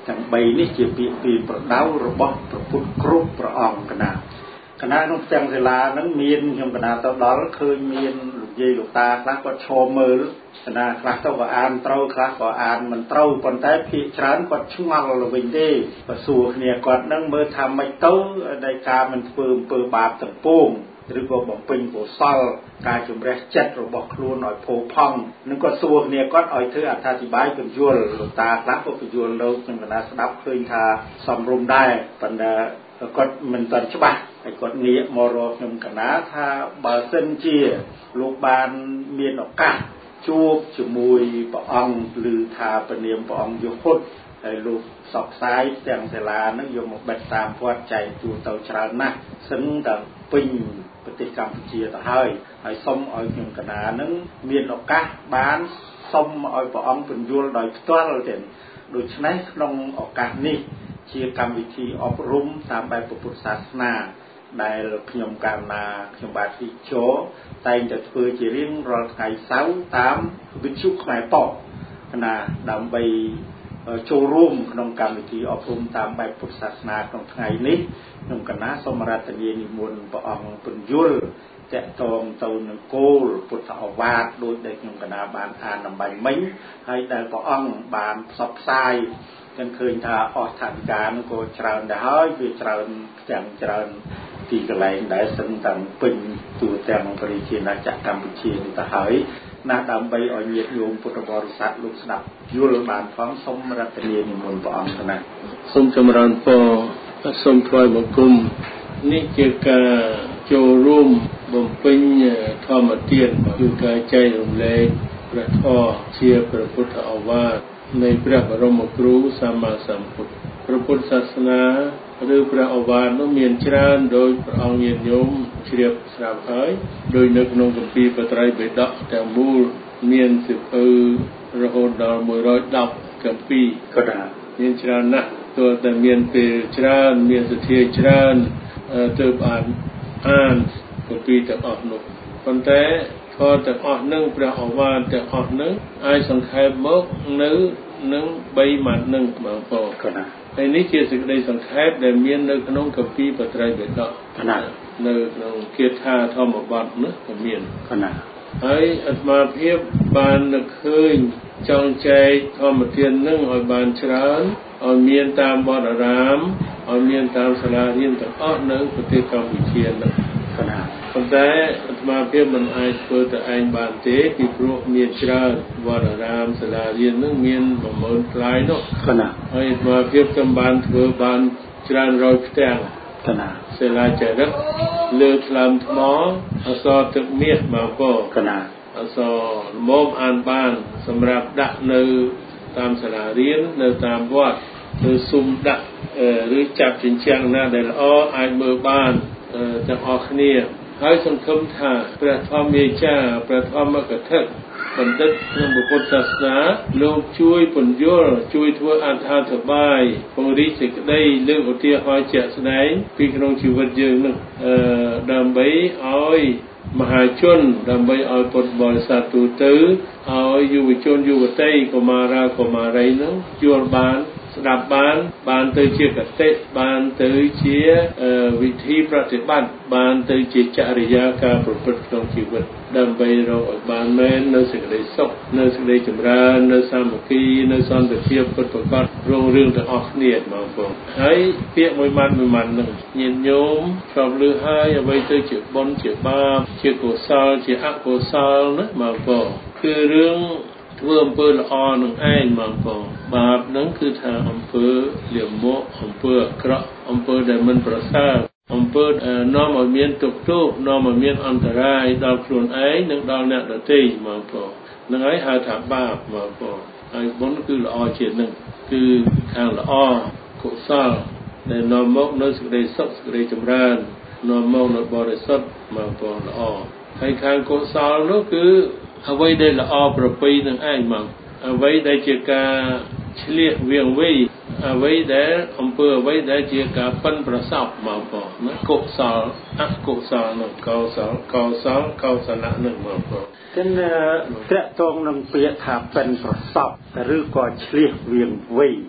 ទាំង3នេះជាពាក្យពីប្រដៅរបស់ព្រះពុទ្ធគ្រប់ព្រះអង្គកណាក្នុងផ្ទាំងសិលាហ្នឹងមានខ្ញុំកណាទៅដល់ឃើញមានលោកយាយលោកតាខ្លះគាត់ឈរមើលកណាខ្លះទៅក៏អានត្រូវខ្លះក៏អានមិនត្រូវប៉ុន្តែភាគច្រើនគាត់ឆ្ងល់វិញទេបើសួរគ្នាគាត់ហ្នឹងមើលថាម៉េចទៅដែលការមិនធ្វើអំពើបាបទាំងពួងឬក៏បំពេញកុសលការជំរះចិត្តរបស់ខ្លួនឲ្យផូរផង់នឹងគាត់សួរគ្នាគាត់ឲ្យធ្វើអត្ថាធិប្បាយពន្យល់លោកតាខ្លះក៏ពន្យល់ទៅខ្ញុំកណាស្ដាប់ឃើញថាសមរម្យដែរប៉ុន្តែគាត់មិនទាន់ច្បាស់ហើយគាត់ងាកមករកខ្ញុំកណាថាបើសិនជាលោកបានមានឱកាសជួបជាមួយព្រះអង្គឬថាព្រះនាមព្រះអង្គយហុតហើយលោកផ្សព្វផ្សាយទាំងសាលានឹងយកមកបិទតាមវត្តចែកទូទៅច្រើនណាស់សឹងតែពេញប្រទេសកម្ពុជាទៅហើយសូមឲ្យខ្ញុំកណានឹងមានឱកាសបានសូមឲ្យព្រះអង្គពន្យល់ដោយផ្ទាល់ទៀតដូច្នេះក្នុងឱកាសនេះជាកម្មវិធីអប់រំតាមបែបពុទ្ធសាសនាដែលខ្ញុំកាលណាខ្ញុំបាទទីជោតែងតែធ្វើជារៀងរាល់ថ្ងៃសៅរ៍តាមវិទ្យុខ្មែរប៉ុស្តិ៍ណាដើម្បីចូលរួមក្នុងកម្មវិធីអប់រំតាមបែបពុទ្ធសាសនាក្នុងថ្ងៃនេះខ្ញុំកណាសូមរតនានិមន្តព្រះអង្គពន្យល់តកតងទៅនឹងគោលពុទ្ធឱវាទដោយដែលខ្ញុំកណាបានអានអំបញ្ញមិញហើយដែលព្រះអង្គបានផ្សព្វផ្សាយខ្ញុំឃើញថាអស់ថវិកានោះក៏ច្រើនដែរហើយវាច្រើនទាំងច្រើនទីកន្លែងដែលសឹងតែពេញទូទាំងប្រជាជាតិកម្ពុជានេះទៅហើយណាដើម្បីឲ្យញាតិញោមពុទ្ធបរិស័ទលោកស្ដាប់យល់បានផងសូមរតនានិមន្តព្រះអង្គណាសូមចម្រើនពរសូមថ្វាយបង្គំនេះជាការចូលរួមបំពេញធម្មទានគឺការចែករំលែកព្រះធម៌ជាព្រះពុទ្ធឱវាទនៃព្រះបរមគ្រូសម្មាសម្ពុទ្ធព្រះពុទ្ធសាសនាឬព្រះឱវាទនោះមានច្រើនដោយព្រះអង្គញាតិញោមជ្រាបស្រាប់ហើយដោយនៅក្នុងគម្ពីរបត្រៃបិដកទាំងមូលមានសៀវភៅរហូតដល់110គម្ពីរក៏ដែរមានច្រើនណាស់ទោះតែមានពេលច្រើនមានសទ្ធាច្រើនទើបបានអានគម្ពីរទាំងអស់នោះប៉ុន្តែធម៌ទាំងអស់នឹងព្រះឱវាទទាំងអស់នឹងអាចសង្ខេបមកនៅនឹង3ម៉ាត់នឹងបងប្អូនក៏ណាហើយនេះជាសេចក្តីសង្ខេបដែលមាននៅក្នុងគម្ពីរបត្រៃបិដកណានៅក្នុងគាថាធម្មបទនោះក៏មានក៏ណាហើយអាត្មាភាពបាននឹកឃើញចង់ចែកធម្មទាននឹងឲ្យបានច្រើនឲ្យមានតាមវត្តអារាមឲ្យមានតាមសាលារៀនទាំងអស់នៅប្រទេសកម្ពុជានោះក៏ណាប៉ុន្តែអាត្មាភាពមិនអាចធ្វើទៅឯងបានទេពីព្រោះមានច្រើនវត្តអារាមសាលារៀននឹងមាន10000ផ្លាយនោះក៏ណាហើយអាត្មាភាពក៏បានធ្វើបានច្រើនរយផ្ទាំងក៏ណាសាលាចរិតលើថ្លើមថ្មអក្សរទឹកមាសមកក៏ណាអក្សរល្មមអានបានសម្រាប់ដាក់នៅតាមសាលារៀននៅតាមវត្តឬស៊ុំដាក់ឬចាប់ជញ្ជាំងណាដែលល្អអាចមើលបានទាំងអស់គ្នាហើយសង្ឃឹមថាព្រះធម្មយាចាព្រះធម្មកថាបណ្ឌិតក្នុងពុទ្ធសាសនាលោកជួយពន្យល់ជួយធ្វើអត្ថាធិប្បាយពង្រីកសេចក្តីលើកឧទាហរណ៍ជាក់ស្ដែងពីក្នុងជីវិតយើងនឹងដើម្បីឲ្យមហាជនដើម្បីឲ្យពុទ្ធបរិស័ទទូទៅឲ្យយុវជនយុវតីកុមារាកុមារីនឹងយល់បានស្ដាប់បានទៅជាកតិបានទៅជាវិធីប្រតិបត្តិបានទៅជាចរិយាការប្រព្រឹត្តក្នុងជីវិតដើម្បីរកឲ្យបានមែននៅសេចក្តីសុខនៅសេចក្តីចម្រើននៅសាមគ្គីនៅសន្តិភាពពិតប្រាកដរុងរឿងទាំងអស់គ្នាបងប្អូនហើយពាក្យមួយម៉ាត់នឹងញាតិញោមធ្លាប់ឮហើយអ្វីទៅជាបុណ្យជាបាបជាកុសលជាអកុសលណាបងប្អូនគឺរឿងធ្វើអំពើល្អនឹងឯងបងប្អូនបាបនឹងគឺថាអំពើលាមកអំពើអាក្រក់អំពើដែលមិនប្រសើរអំពើនាំឲ្យមានទុក្ខទោសនាំឲ្យមានអន្តរាយដល់ខ្លួនឯងនិងដល់អ្នកដទៃបងប្អូននឹងហើយហៅថាបាបបងប្អូនហើយបុណ្យគឺល្អជាងនឹងគឺខាងល្អកុសលដែលនាំមកនៅសេចក្តីសុខសេចក្តីចម្រើននាំមកនៅបរិសុទ្ធបងប្អូនល្អហើយខាងកុសលនោះគឺអ្វីដែលល្អប្រពៃនឹងឯងមកអ្វីដែលជាការឆ្លៀសវាងវៃអ្វីដែលអំពើអ្វីដែលជាការប៉ិនប្រសពមកបងណាកុសលអកុសលនោះកុសលកុសលនឹងមកបងចឹងតកតងនឹងពាក្យថាប៉ិនប្រសពឬក៏ឆ្លៀសវាងវៃ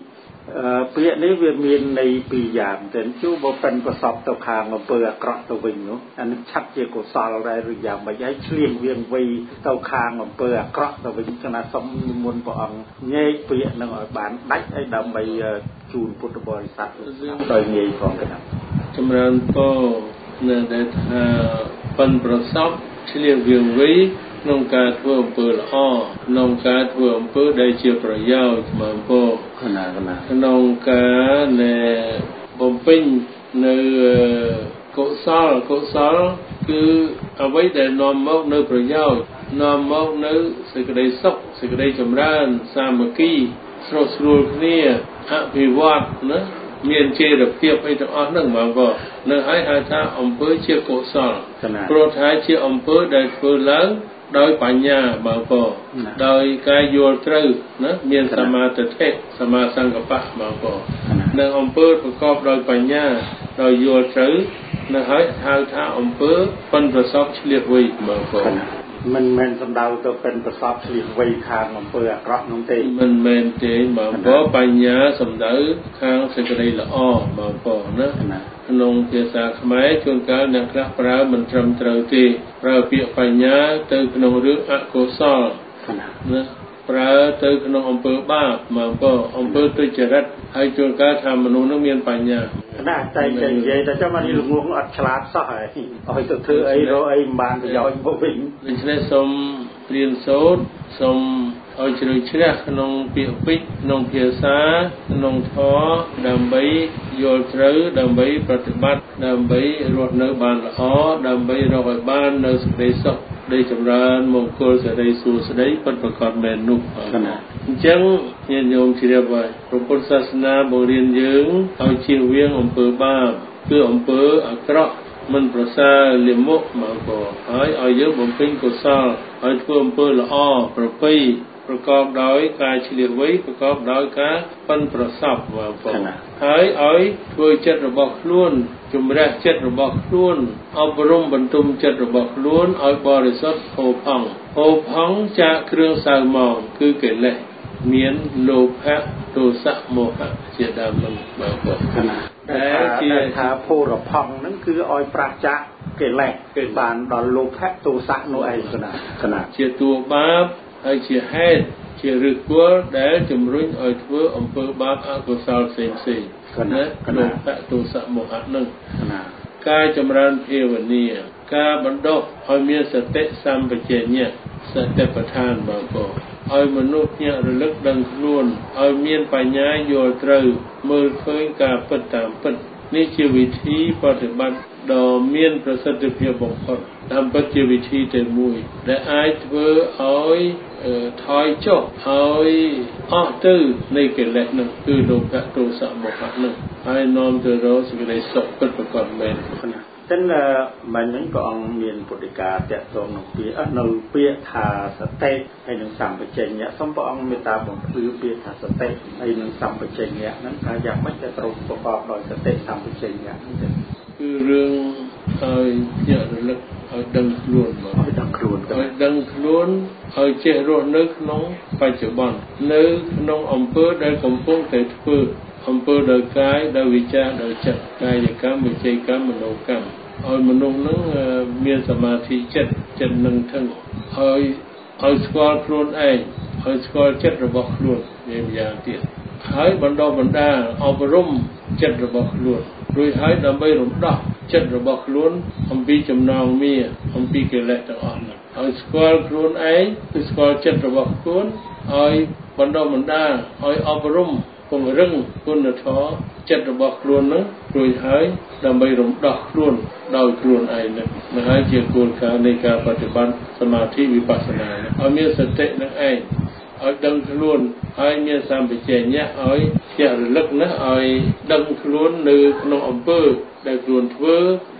ពាក្យនេះវាមានន័យពីរយ៉ាងទៅជួបប៉ិនប្រសពទៅខាងអំពើអាក្រក់ទៅវិញនោះអានេះឆាប់ជាកុសលដែរឬយ៉ាងម៉េចហើយឆ្លៀងវាងវៃទៅខាងអំពើអាក្រក់ទៅវិញចំណាសុំនិមន្តព្រះអង្គញែកពាក្យនឹងឲ្យបានដាច់ឲ្យដើម្បីជូនពុទ្ធបរិស័ទដោយងាយផងកណាចម្រើនពរនៅដែលថាប៉ិនប្រសពឆ្លៀងវាងវៃក្នុងការធ្វើអំពើល្អក្នុងការធ្វើអំពើដែលជាប្រយោជន៍មកពោក្នុងការបំពេញនៅកុសលគឺអ្វីដែលនាំមកនៅប្រយោជន៍នាំមកនៅសេចក្តីសុខសេចក្តីចម្រើនសាមគ្គីស្រុះស្រួលគ្នាអភិវឌ្ឍណាមានចេរភាពអីទាំងអស់ហ្នឹងមកពោនៅឲ្យហៅថាអំពើជាកុសលព្រោះថាជាអំពើដែលធ្វើឡើងដោយបញ្ញាបងប្អូនដោយការយល់ត្រូវណាមានសមាធិសមាសង្កបៈបងប្អូននឹងអំពើប្រកបដោយបញ្ញាដោយយល់ត្រូវនឹងឲ្យហៅថាអំពើប៉ិនប្រសពឆ្លៀសវៃបងប្អូនមិនមែនសំដៅទៅប៉ិនប្រសពឆ្លៀសវៃខាងអំពើអាក្រក់នោះទេមិនមែនទេបងប្អូនបញ្ញាសំដៅខាងសេចក្តីល្អបងប្អូនណាក្នុងភាសាខ្មែរជួនកាលអ្នកខ្លះប្រើមិនត្រឹមត្រូវទេប្រើពាក្យបញ្ញាទៅក្នុងរឿងអកុសលណាប្រើទៅក្នុងអំពើបាបមកពោអំពើទុច្ចរិតហើយជួនកាលថាមនុស្សនឹងមានបញ្ញាណាតែនិយាយតែចាំមកនេះល្ងងអត់ឆ្លាតសោះហើយឲ្យទៅធ្វើអីរកអីមិនបានប្រយោជន៍មកវិញដូច្នេះសូមរៀនសូត្រសូមឲ្យជ្រៅជ្រះក្នុងពាក្យពេចន៍ក្នុងភាសាក្នុងធម៌ដើម្បីយល់ត្រូវដើម្បីប្រតិបត្តិដើម្បីរស់នៅបានល្អដើម្បីរកឲ្យបាននៅសេចក្តីសុខដែលចម្រើនមង្គលសេរីសួស្តីពិតប្រាកដមែននោះអញ្ចឹងញាតិញោមជ្រាបហើយព្រះពុទ្ធសាសនាបង្រៀនយើងឲ្យជៀសវាងអំពើបាបគឺអំពើអាក្រក់មិនប្រសើរលាមុខមកក៏ហើយឲ្យយើងបំពេញកុសលឲ្យធ្វើអំពើល្អប្រពៃប្រកបដោយការឆ្លៀសវៃប្រកបដោយការប៉ិនប្រសពមកក៏ហើយឲ្យធ្វើចិត្តរបស់ខ្លួនជំរះចិត្តរបស់ខ្លួនអប់រំបន្ទុំចិត្តរបស់ខ្លួនឲ្យបរិសុទ្ធផូរផង់ចាកគ្រឿងសៅហ្មងគឺកិលេសមានលោភៈទោសៈមោហៈជាដើមនឹងមកក៏តែជាថាភូរផង់ហ្នឹងគឺឲ្យប្រាសចាកកិលេសគឺបានដល់លោភៈទោសៈនោះឯងកណាជាតួបាបហើយជាហេតុជាឫសគល់ដែលជំរុញឲ្យធ្វើអំពើបាបអកុសលផ្សេងណាលោភៈទោសៈមោហៈនឹងការចម្រើនភាវនាការបណ្ដុះឲ្យមានសតិសម្បជញ្ញៈសតិប្បដ្ឋានបងប្អូនឲ្យមនុស្សញាក់រលឹកដឹងខ្លួនឲ្យមានបញ្ញាយល់ត្រូវមើលឃើញការពិតតាមពិតនេះជាវិធីបប្រតិបត្តិដ៏មានប្រសិទ្ធភាពបំផុតតាមពិតជាវិធីតែមួយដែលអាចធ្វើឲ្យថយចុះឲ្យអស់ទៅនៃកិលេសនោះគឺលោភៈទោសៈមោហៈនោះហើយនាំទៅរកសេចក្តីសុខពិតប្រាកដមែនចឹងមិនហ្នឹងព្រះអង្គមានពុទ្ធិកាតេតងនៅពាក្យថាសតិហើយនឹងសម្បជញ្ញៈសូមព្រះអង្គមេត្តាបំភ្លឺពាក្យថាសតិហើយនឹងសម្បជញ្ញៈហ្នឹងថាយ៉ាងម៉េចទៅត្រូវប្រកបដោយសតិសម្បជញ្ញៈហ្នឹងគឺរឿងឲ្យញាក់រលឹកឲ្យដឹងខ្លួនមកឲ្យដឹងខ្លួនឲ្យដឹងខ្លួនឲ្យចេះរស់នៅក្នុងបច្ចុប្បន្ននៅក្នុងអំពើដែលកំពុងតែធ្វើអំពើដោយកាយដោយវិចារដោយចិត្តកាយកម្មវិច័យកម្មមនោកម្មឲ្យមនុស្សនឹងមានសមាធិចិត្តនឹងថឹងឲ្យស្គាល់ខ្លួនឯងឲ្យស្គាល់ចិត្តរបស់ខ្លួនមានយ៉ាងទៀតហើយបណ្ដុះបណ្ដាលអប់រំចិត្តរបស់ខ្លួនរួចហើយដើម្បីរំដោះចិត្តរបស់ខ្លួនអំពីចំណងមាអំពីកិលេសទាំងអស់នោះឲ្យស្គាល់ខ្លួនឯងគឺស្គាល់ចិត្តរបស់ខ្លួនឲ្យបណ្ដុះបណ្ដាលឲ្យអប់រំពង្រឹងគុណធម៌ចិត្តរបស់ខ្លួននឹងរួចហើយដើម្បីរំដោះខ្លួនដោយខ្លួនឯងនឹងហើយជាគោលការណ៍នៃការបប្រតិបត្តិសមាធិវិបស្សនាឲ្យមានសតិនឹងឯងឲ្យដឹងខ្លួនហើយមានសម្បជញ្ញៈឲ្យចេះរលឹកណាស់ឲ្យដឹងខ្លួននៅក្នុងអំពើដែលខ្លួនធ្វើ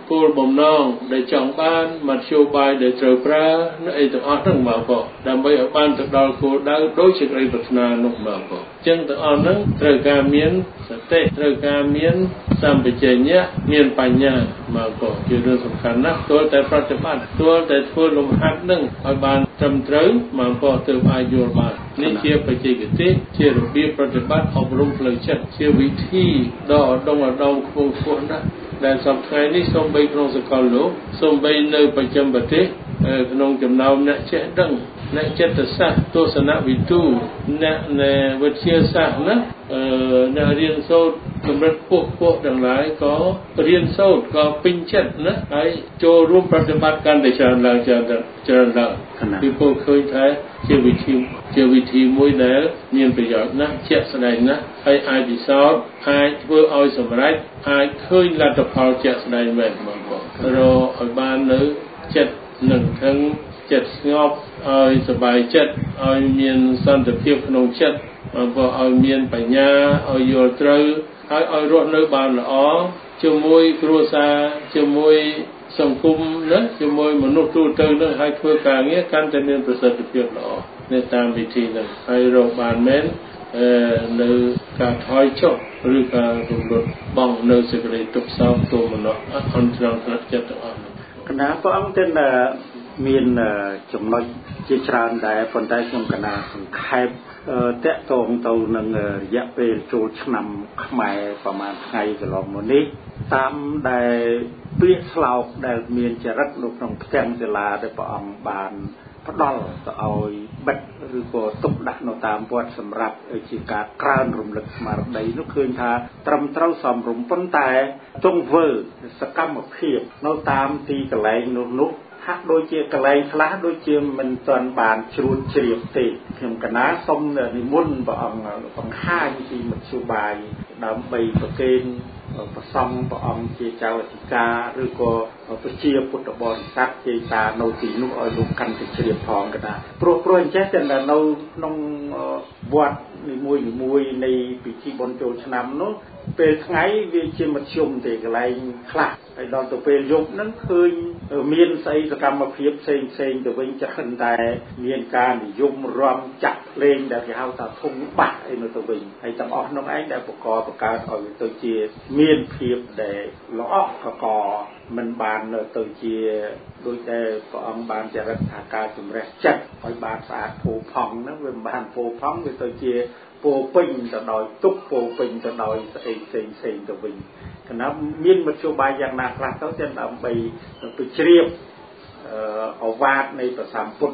គោលបំណងដែលចង់បានមធ្យោបាយដែលត្រូវប្រើនៅអីទាំងអស់ហ្នឹងមកបងដើម្បីឲ្យបានទៅដល់គោលដៅដោយសេចក្តីប្រាថ្នានោះមកបងចឹងទាំងអស់ហ្នឹងត្រូវការមានសតិត្រូវការមានសម្បជញ្ញៈមានបញ្ញាមកបងជារឿងសំខាន់ណាស់ទោះតែប្រតិបត្តិទោះតែធ្វើលំហាត់ហ្នឹងឲ្យបានត្រឹមត្រូវមកបងទើបអាចយល់បាននេះជាបច្ចេកទេសជារបៀបប្រតិបត្តិអប់រំផ្លូវចិត្តជាវិធីដ៏ឧត្តមឧត្តមខ្ពង់ខ្ពស់ណាស់ដែលសពថ្ងៃនេះសូម្បីក្នុងសកលលោកសូម្បីនៅបច្ចឹមប្រទេសក្នុងចំណោមអ្នកចេះដឹងអ្នកចិត្តសាស្ត្រទស្សនវិទូអ្នកវិទ្យាសាស្ត្រណាអ្នករៀនសូត្រកម្រិតខ្ពស់ទាំងឡាយក៏រៀនសូត្រក៏ពេញចិត្តណាហើយចូលរួមប្រតិបត្តិកាន់តែច្រើនឡើងពីពលឃើញថាជាវិធីមួយដែលមានប្រយោជន៍ណាស់ជាក់ស្ដែងណាស់ហើយអាចពិសោធន៍អាចធ្វើឲ្យសម្រេចអាចឃើញលទ្ធផលជាក់ស្ដែងមែនបងប្អូនរកឲ្យបាននៅចិត្តនឹងខឹងចិត្តស្ងប់ឲ្យសบายចិត្តឲ្យមានសន្តិភាពក្នុងចិត្តបងប្អូនឲ្យមានបញ្ញាឲ្យយល់ត្រូវហើយឲ្យរស់នៅបានល្អជាមួយគ្រួសារជាមួយសង្គមណាជាមួយមនុស្សទូទៅនឹងឲ្យធ្វើការងារកាន់តែមានប្រសិទ្ធភាពល្អនៅតាមវិធីហ្នឹងហើយរកបានមែននៅការថយចុះឬការរំលត់បងនៅសេចក្តីទុក្ខសោកទោមនស្សអន្តរជាតិចិត្តទាំងអស់គណៈព្រះអង្គទាំងមានចំណុចជាច្រើនដែរប៉ុន្តែខ្ញុំកណាសង្ខេបតកតងទៅនឹងរយៈពេលចូលឆ្នាំខ្មែរប្រហែលថ្ងៃកន្លងមកនេះតាមដែលពាក្យស្លោកដែលមានចរិតនៅក្នុងផ្ទាំងសិលាដែលព្រះអង្គបានផ្ដល់ទៅឲ្យបិទឬក៏ទុកដាក់នៅតាមវត្តសម្រាប់ជាការក្រើនរំលឹកស្មារតីនោះឃើញថាត្រឹមត្រូវសមរម្យប៉ុន្តែទង្វើសកម្មភាពនៅតាមទីកន្លែងនោះហាក់ដូចជាកន្លែងខ្លះដូចជាមិនទាន់បានជ្រួតជ្រាបទេខ្ញុំកណាសូមនិមន្តព្រះអង្គបង្ហាញពីមធ្យោបាយដើម្បីប្រគេនប្រសង់ព្រះអង្គជាចៅអធិការឬក៏ប្រជាពុទ្ធបរិស័ទជាតានៅទីនោះឲ្យលោកកាន់តែជ្រាបផងកណាព្រោះអញ្ចឹងតែនៅក្នុងវត្តនីមួយនៃពិធីបុណ្យចូលឆ្នាំនោះពេលថ្ងៃវាជាមធ្យមទេកន្លែងខ្លះហើយដល់ទៅពេលយប់ហ្នឹងឃើញមានស្អីសកម្មភាពផ្សេងទៅវិញច្រើនតែមានការនិយមរំចាក់លេងដែលគេហៅថាធុងបាក់អីនៅទៅវិញហើយទាំងអស់នោះឯងដែលបង្កើតឲ្យទៅជាមានភាពដែលល្អកមិនបានទៅជាដូចតែព្រះអង្គបានចរិតថាការជំរះចិត្តឲ្យបានស្អាតផូរផង់ហ្នឹងវាមិនបានផូរផង់វាទៅជាពោពេញទៅដោយទុកពោពេញទៅដោយស្អីផ្សេងទៅវិញគណៈមានមធ្យោបាយយ៉ាងណាខ្លះទៅតែដើម្បីទៅជ្រាបអវាទនៃប្រសម្ពុទ្ធ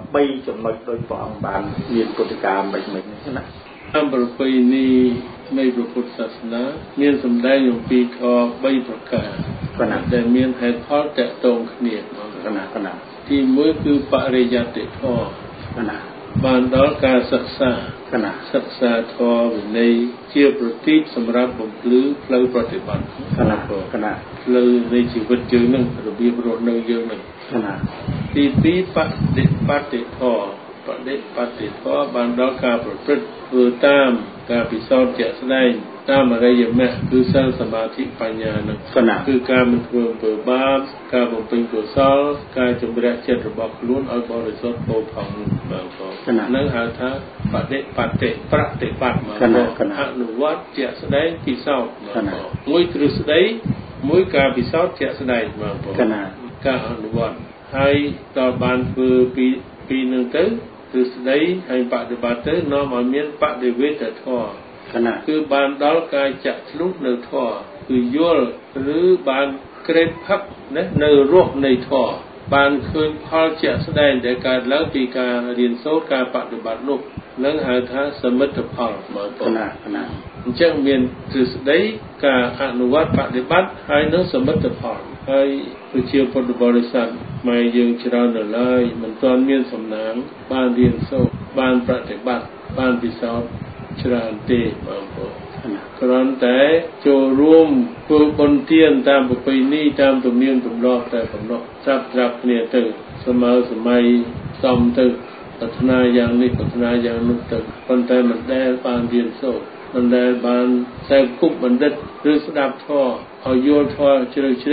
3ចំណុចដោយព្រះអង្គបានមានពុទ្ធកាមិនណាតាមប្រពៃណីនៃពុទ្ធសាសនាមានសម្ដែងអំពីធម៌3ប្រការដែលមានហេតុផលតកតងគ្នាគណៈទី1គឺបរិយត្តិធម៌គណៈបានដល់ការសិក្សាធម៌វិន័យជាប្រទីបសម្រាប់បំភ្លឺផ្លូវប្រតិបត្តិគណៈផ្លូវនៃជីវិតយើងនឹងរបៀបរស់នៅយើងនឹងទី2បដិបត្តិធម៌បានដល់ការប្រព្រឹត្តធ្វើតាមការពិសោធន៍ជាក់ស្ដែងតាមអរិយមគ្គគឺសិលសមាធិបញ្ញានឹងគឺការមិនធ្វើអំពើបាបការបំពេញកុសលការជំរះចិត្តរបស់ខ្លួនឲ្យបរិសុទ្ធផូរផង់បាននឹងហៅថាបដិបត្តិប្រតិបត្តិមកអនុវត្តជាក់ស្ដែងពិសោធន៍មួយទ្រឹស្ដីមួយការពិសោធន៍ជាក់ស្ដែងមកការអនុវត្តហើយដល់បានធ្វើពីនឹងទៅទ្រឹស្ដីហើយបដិបត្តិទៅនាំឲ្យមានបដិវេតធម៌គឺបានដល់ការចាក់ធ្លុះនៅធម៌គឺយល់ឬបានក្រេបផឹកនៅរសនៃធម៌បានឃើញផលជាក់ស្ដែងដែលកើតឡើងពីការរៀនសូត្រការបដិបត្តិនោះនឹងហៅថាសមិទ្ធផលមកប៉ុណ្ណាអញ្ចឹងមានទ្រឹស្ដីការអនុវត្តបដិបត្តិហើយនឹងសមិទ្ធផលហើយប្រជាពុទ្ធបរិស័ទមកយើងច្រើននៅឡើយមិនទាន់មានសំណាងបានរៀនសូត្របានប្រតិបត្តិបានពិសោធន៍ច្រើនទេបងប្អូនគ្រាន់តែចូលរួមធ្វើបុណ្យទានតាមប្រពៃណីតាមទំនៀមទម្លាប់តែប៉ុណ្ណោះស្រាប់គ្នាទៅសម័យសំទៅប្រាថ្នាយ៉ាងនេះប្រាថ្នាយ៉ាងនោះទៅប៉ុន្តែមិនដែលបានរៀនសូត្រមិនដែលបានតែគប់បណ្ឌិតឬស្ដាប់ធម៌ឲ្យយល់ធម៌ជ្រៅជ្រះ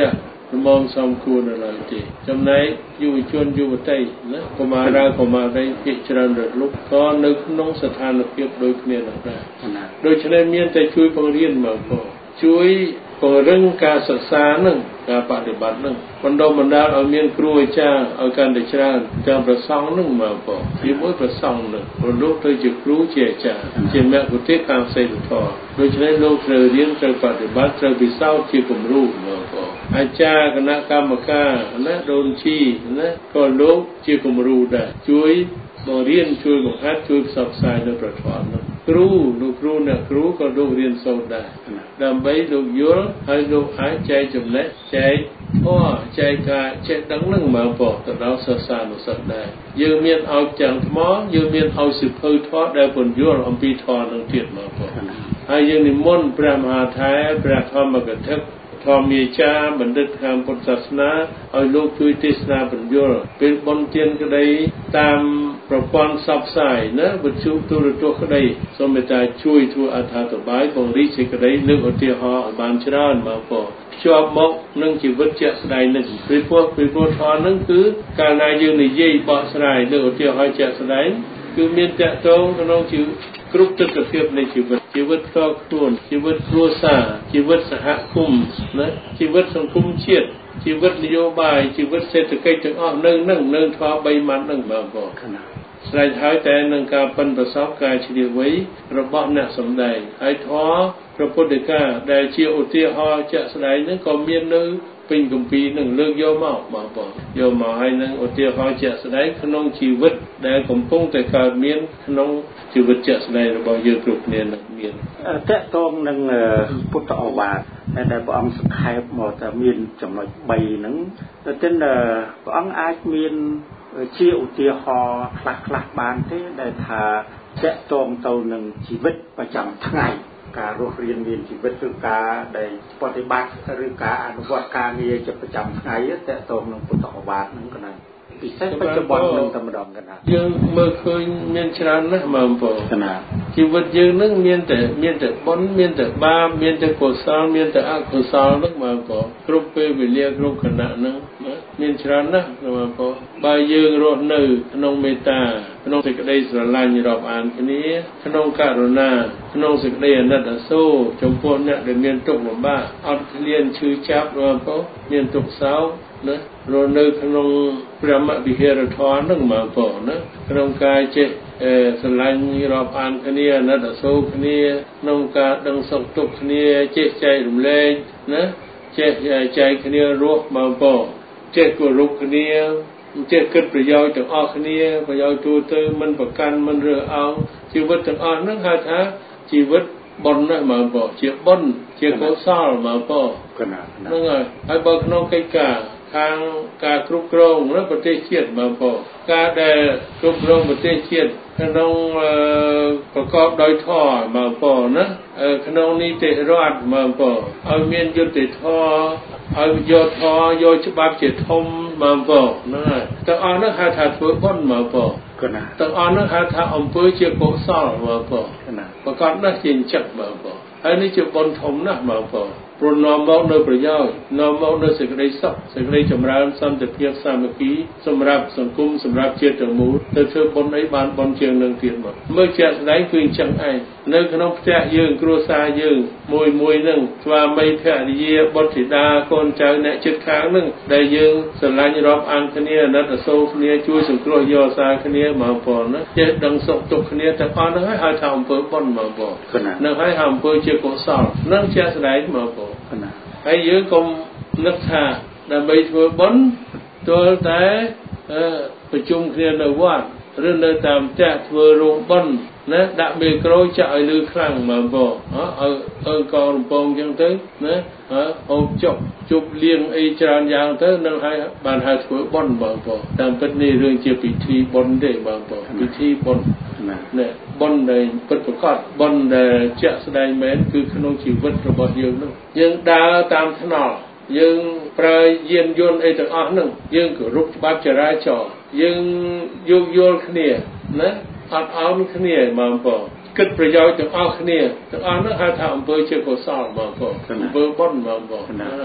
រមងសំគួរនៅឡើយទេចំណែកយុវជនយុវតីណាកុមារាកុមារីភាគច្រើនរត់លុបក៏នៅក្នុងស្ថានភាពដូចគ្នានោះដែរដូច្នេះមានតែជួយបង្រៀនមកផងជួយពង្រឹងការសិក្សានឹងការបដិបត្តិនឹងបណ្ដុំបណ្ដាលឲ្យមានគ្រូអាចារ្យឲ្យកាន់តែច្រើនទាំងប្រសង់នឹងមកផងជាមួយប្រសង់នឹងព្រោះលោកទៅជាគ្រូជាអាចារ្យជាមគ្គុទ្ទេសក៍ខាងសេដ្ឋធម៌ដូច្នេះលោកត្រូវរៀនត្រូវបដិបត្តិត្រូវពិសោធន៍ជាគំរូមកផងអាចារ្យគណៈកម្មការណាដូនជីណាក៏លោកជាគំរូដែរជួយបង្រៀនជួយបង្ហាត់ជួយផ្សព្វផ្សាយនៅប្រធាននោះគ្រូលោកគ្រូអ្នកគ្រូក៏លោករៀនសូត្រដែរដើម្បីលោកយល់ហើយលោកអាចចែកចំណេះចែកធម៌ចែកការចេះដឹងនឹងមកផងទៅដល់សិស្សានុសិស្សដែរយើងមានឲ្យទាំងថ្មយើងមានឲ្យសិភៅធម៌ដែលពន្យល់អំពីធម៌នឹងទៀតមកផងហើយយើងនិមន្តព្រះមហាថេរព្រះធម្មកថាធម្មាចារ្យបណ្ឌិតខាងពុទ្ធសាសនាឲ្យលោកជួយទេសនាបញ្យលពេលបុណ្យទានក្តីតាមប្រព័ន្ធផ្សព្វផ្សាយណាវិទ្យុទូរទស្សន៍ក្តីសូមមេត្តាជួយធ្វើអត្ថាធិប្បាយបង្រៀនសេចក្តីលើកឧទាហរណ៍ឲ្យបានច្រើនមកផងភ្ជាប់មកនឹងជីវិតជាក់ស្ដែងនឹងពីព្រោះធម៌នឹងគឺកាលណាយើងនិយាយបកស្រាយលើកឧទាហរណ៍ជាក់ស្ដែងគឺមានតកតងក្នុងជីវិតគ្រប់ទិដ្ឋភាពនៃជីវិតផ្ទាល់ខ្លួនជីវិតគ្រួសារជីវិតសហគមន៍ណាជីវិតសង្គមជាតិជីវិតនយោបាយជីវិតសេដ្ឋកិច្ចទាំងអស់នៅនឹងធម៌3ម៉ាត់នឹងបងប្អូនស្រេចហើយតែនឹងការប៉ិនប្រសពការជ្រាបវៃរបស់អ្នកសម្ដែងហើយធម៌ព្រះពុទ្ធកាដែលជាឧទាហរណ៍ជាក់ស្ដែងនឹងក៏មាននៅពេញគម្ពីរនឹងលើកយកមកបងប្អូនយកមកឲ្យនឹងឧទាហរណ៍ជាក់ស្ដែងក្នុងជីវិតដែលកំពុងតែកើតមានក្នុងជីវិតជាក់ស្ដែងរបស់យើងគ្រប់គ្នានឹងមានតកតងនឹងពុទ្ធឱវាទដែលព្រះអង្គសង្ខេបមកតែមានចំណុច3ហ្នឹងទៅទៀតព្រះអង្គអាចមានជាឧទាហរណ៍ខ្លះបានទេដែលថាតកតងទៅនឹងជីវិតប្រចាំថ្ងៃការរស់រានមានជីវិតឬការដែលបប្រតិបត្តិឬការអនុវត្តការងារជាប្រចាំថ្ងៃតកតងនឹងពុទ្ធឱវាទហ្នឹងក៏ណាពិសេសបច្ចុប្បន្ននឹងតែម្ដងកណាយើងមើលឃើញមានច្រើនណាស់បងប្អូនកណាជីវិតយើងនឹងមានតែបុណ្យមានតែបាបមានតែកុសលមានតែអកុសលនឹងបងប្អូនគ្រប់ពេលវេលាគ្រប់ខណៈនឹងមានច្រើនណាស់បងប្អូនបើយើងរស់នៅក្នុងមេត្តាក្នុងសេចក្តីស្រឡាញ់រាប់អានគ្នាក្នុងករុណាក្នុងសេចក្តីអាណិតអាសូរចំពោះអ្នកដែលមានទុក្ខលំបាកអត់ឃ្លានឈឺចាប់បងប្អូនមានទុក្ខសោកណារស់នៅក្នុងព្រះមវិហារធម៌នឹងមកផងណាក្នុងការចេះស្រឡាញ់រាប់អានគ្នាអាណិតអាសូរគ្នាក្នុងការដឹងសុខទុក្ខគ្នាចេះចែករំលែកណាចេះចែកគ្នារស់មកផងចេះគោរពគ្នាចេះគិតប្រយោជន៍ទាំងអស់គ្នាប្រយោជន៍ទូទៅមិនប្រកាន់មិនរើសអើងជីវិតទាំងអស់ហ្នឹងហៅថាជីវិតបុណ្យណាស់មកផងជាបុណ្យជាកុសលមកផងហ្នឹងហើយបើក្នុងកិច្ចការខាងការគ្រប់គ្រងប្រទេសជាតិបងប្អូនការដែលគ្រប់គ្រងប្រទេសជាតិក្នុងប្រកបដោយធម៌បងប្អូនណាក្នុងនីតិរដ្ឋបងប្អូនឲ្យមានយុត្តិធម៌ឲ្យយកធម៌យកច្បាប់ជាធំបងប្អូនហ្នឹងហើយទាំងអស់នោះហៅថាធ្វើបុណ្យបងប្អូនទាំងអស់នោះហៅថាអំពើជាកុសលបងប្អូនប្រកបណាស់ជាចិត្តបងប្អូនហើយនេះជាបុណ្យធំណាស់បងប្អូនព្រោះនាំមកនៅប្រយោជន៍នាំមកនៅសេចក្តីសុខសេចក្តីចម្រើនសន្តិភាពសាមគ្គីសម្រាប់សង្គមសម្រាប់ជាតិទាំងមូលទៅធ្វើបុណ្យអីបានបុណ្យជាងនឹងទៀតមកមើលជាក់ស្ដែងគឺអញ្ចឹងឯងនៅក្នុងផ្ទះយើងគ្រួសារយើងមួយនឹងស្វាមីភរិយាបុត្រធីតាកូនចៅអ្នកជិតខាងនឹងដែលយើងស្រឡាញ់រាប់អានគ្នាអាណិតអាសូរគ្នាជួយសង្គ្រោះយកអាសាគ្នាមកផងណាចេះដឹងសុខទុក្ខគ្នាទាំងអស់ហ្នឹងហើយហៅថាអំពើបុណ្យមកផងនឹងហើយហៅអំពើជាកុសលនឹងជាក់ស្ដែងមកផងហើយយើងកុំនឹកថាដើម្បីធ្វើបុណ្យទល់តែប្រជុំគ្នានៅវត្តឬនៅតាមផ្ទះធ្វើរោងបុណ្យណាដាក់មេក្រូចាក់ឲ្យលឺខ្លាំងមកបងឲ្យកងរំពងអញ្ចឹងទៅណាហូបចុកជប់លៀងអីច្រើនយ៉ាងទៅនឹងឲ្យបានហៅធ្វើបុណ្យបងប្អូនតាមពិតនេះរឿងជាពិធីបុណ្យទេបងប្អូនពិធីបុណ្យណាបុណ្យដែលពិតប្រាកដបុណ្យដែលជាក់ស្ដែងមែនគឺក្នុងជីវិតរបស់យើងនោះយើងដើរតាមថ្នល់យើងប្រើយានយន្តអីទាំងអស់ហ្នឹងយើងគោរពច្បាប់ចរាចរណ៍យើងយោគយល់គ្នាណាអត់អោនគ្នាបងប្អូនគិតប្រយោជន៍ទាំងអស់គ្នាទាំងអស់នោះហៅថាអំពើជាកុសលបងប្អូនអំពើបុណ្យបងប្អូន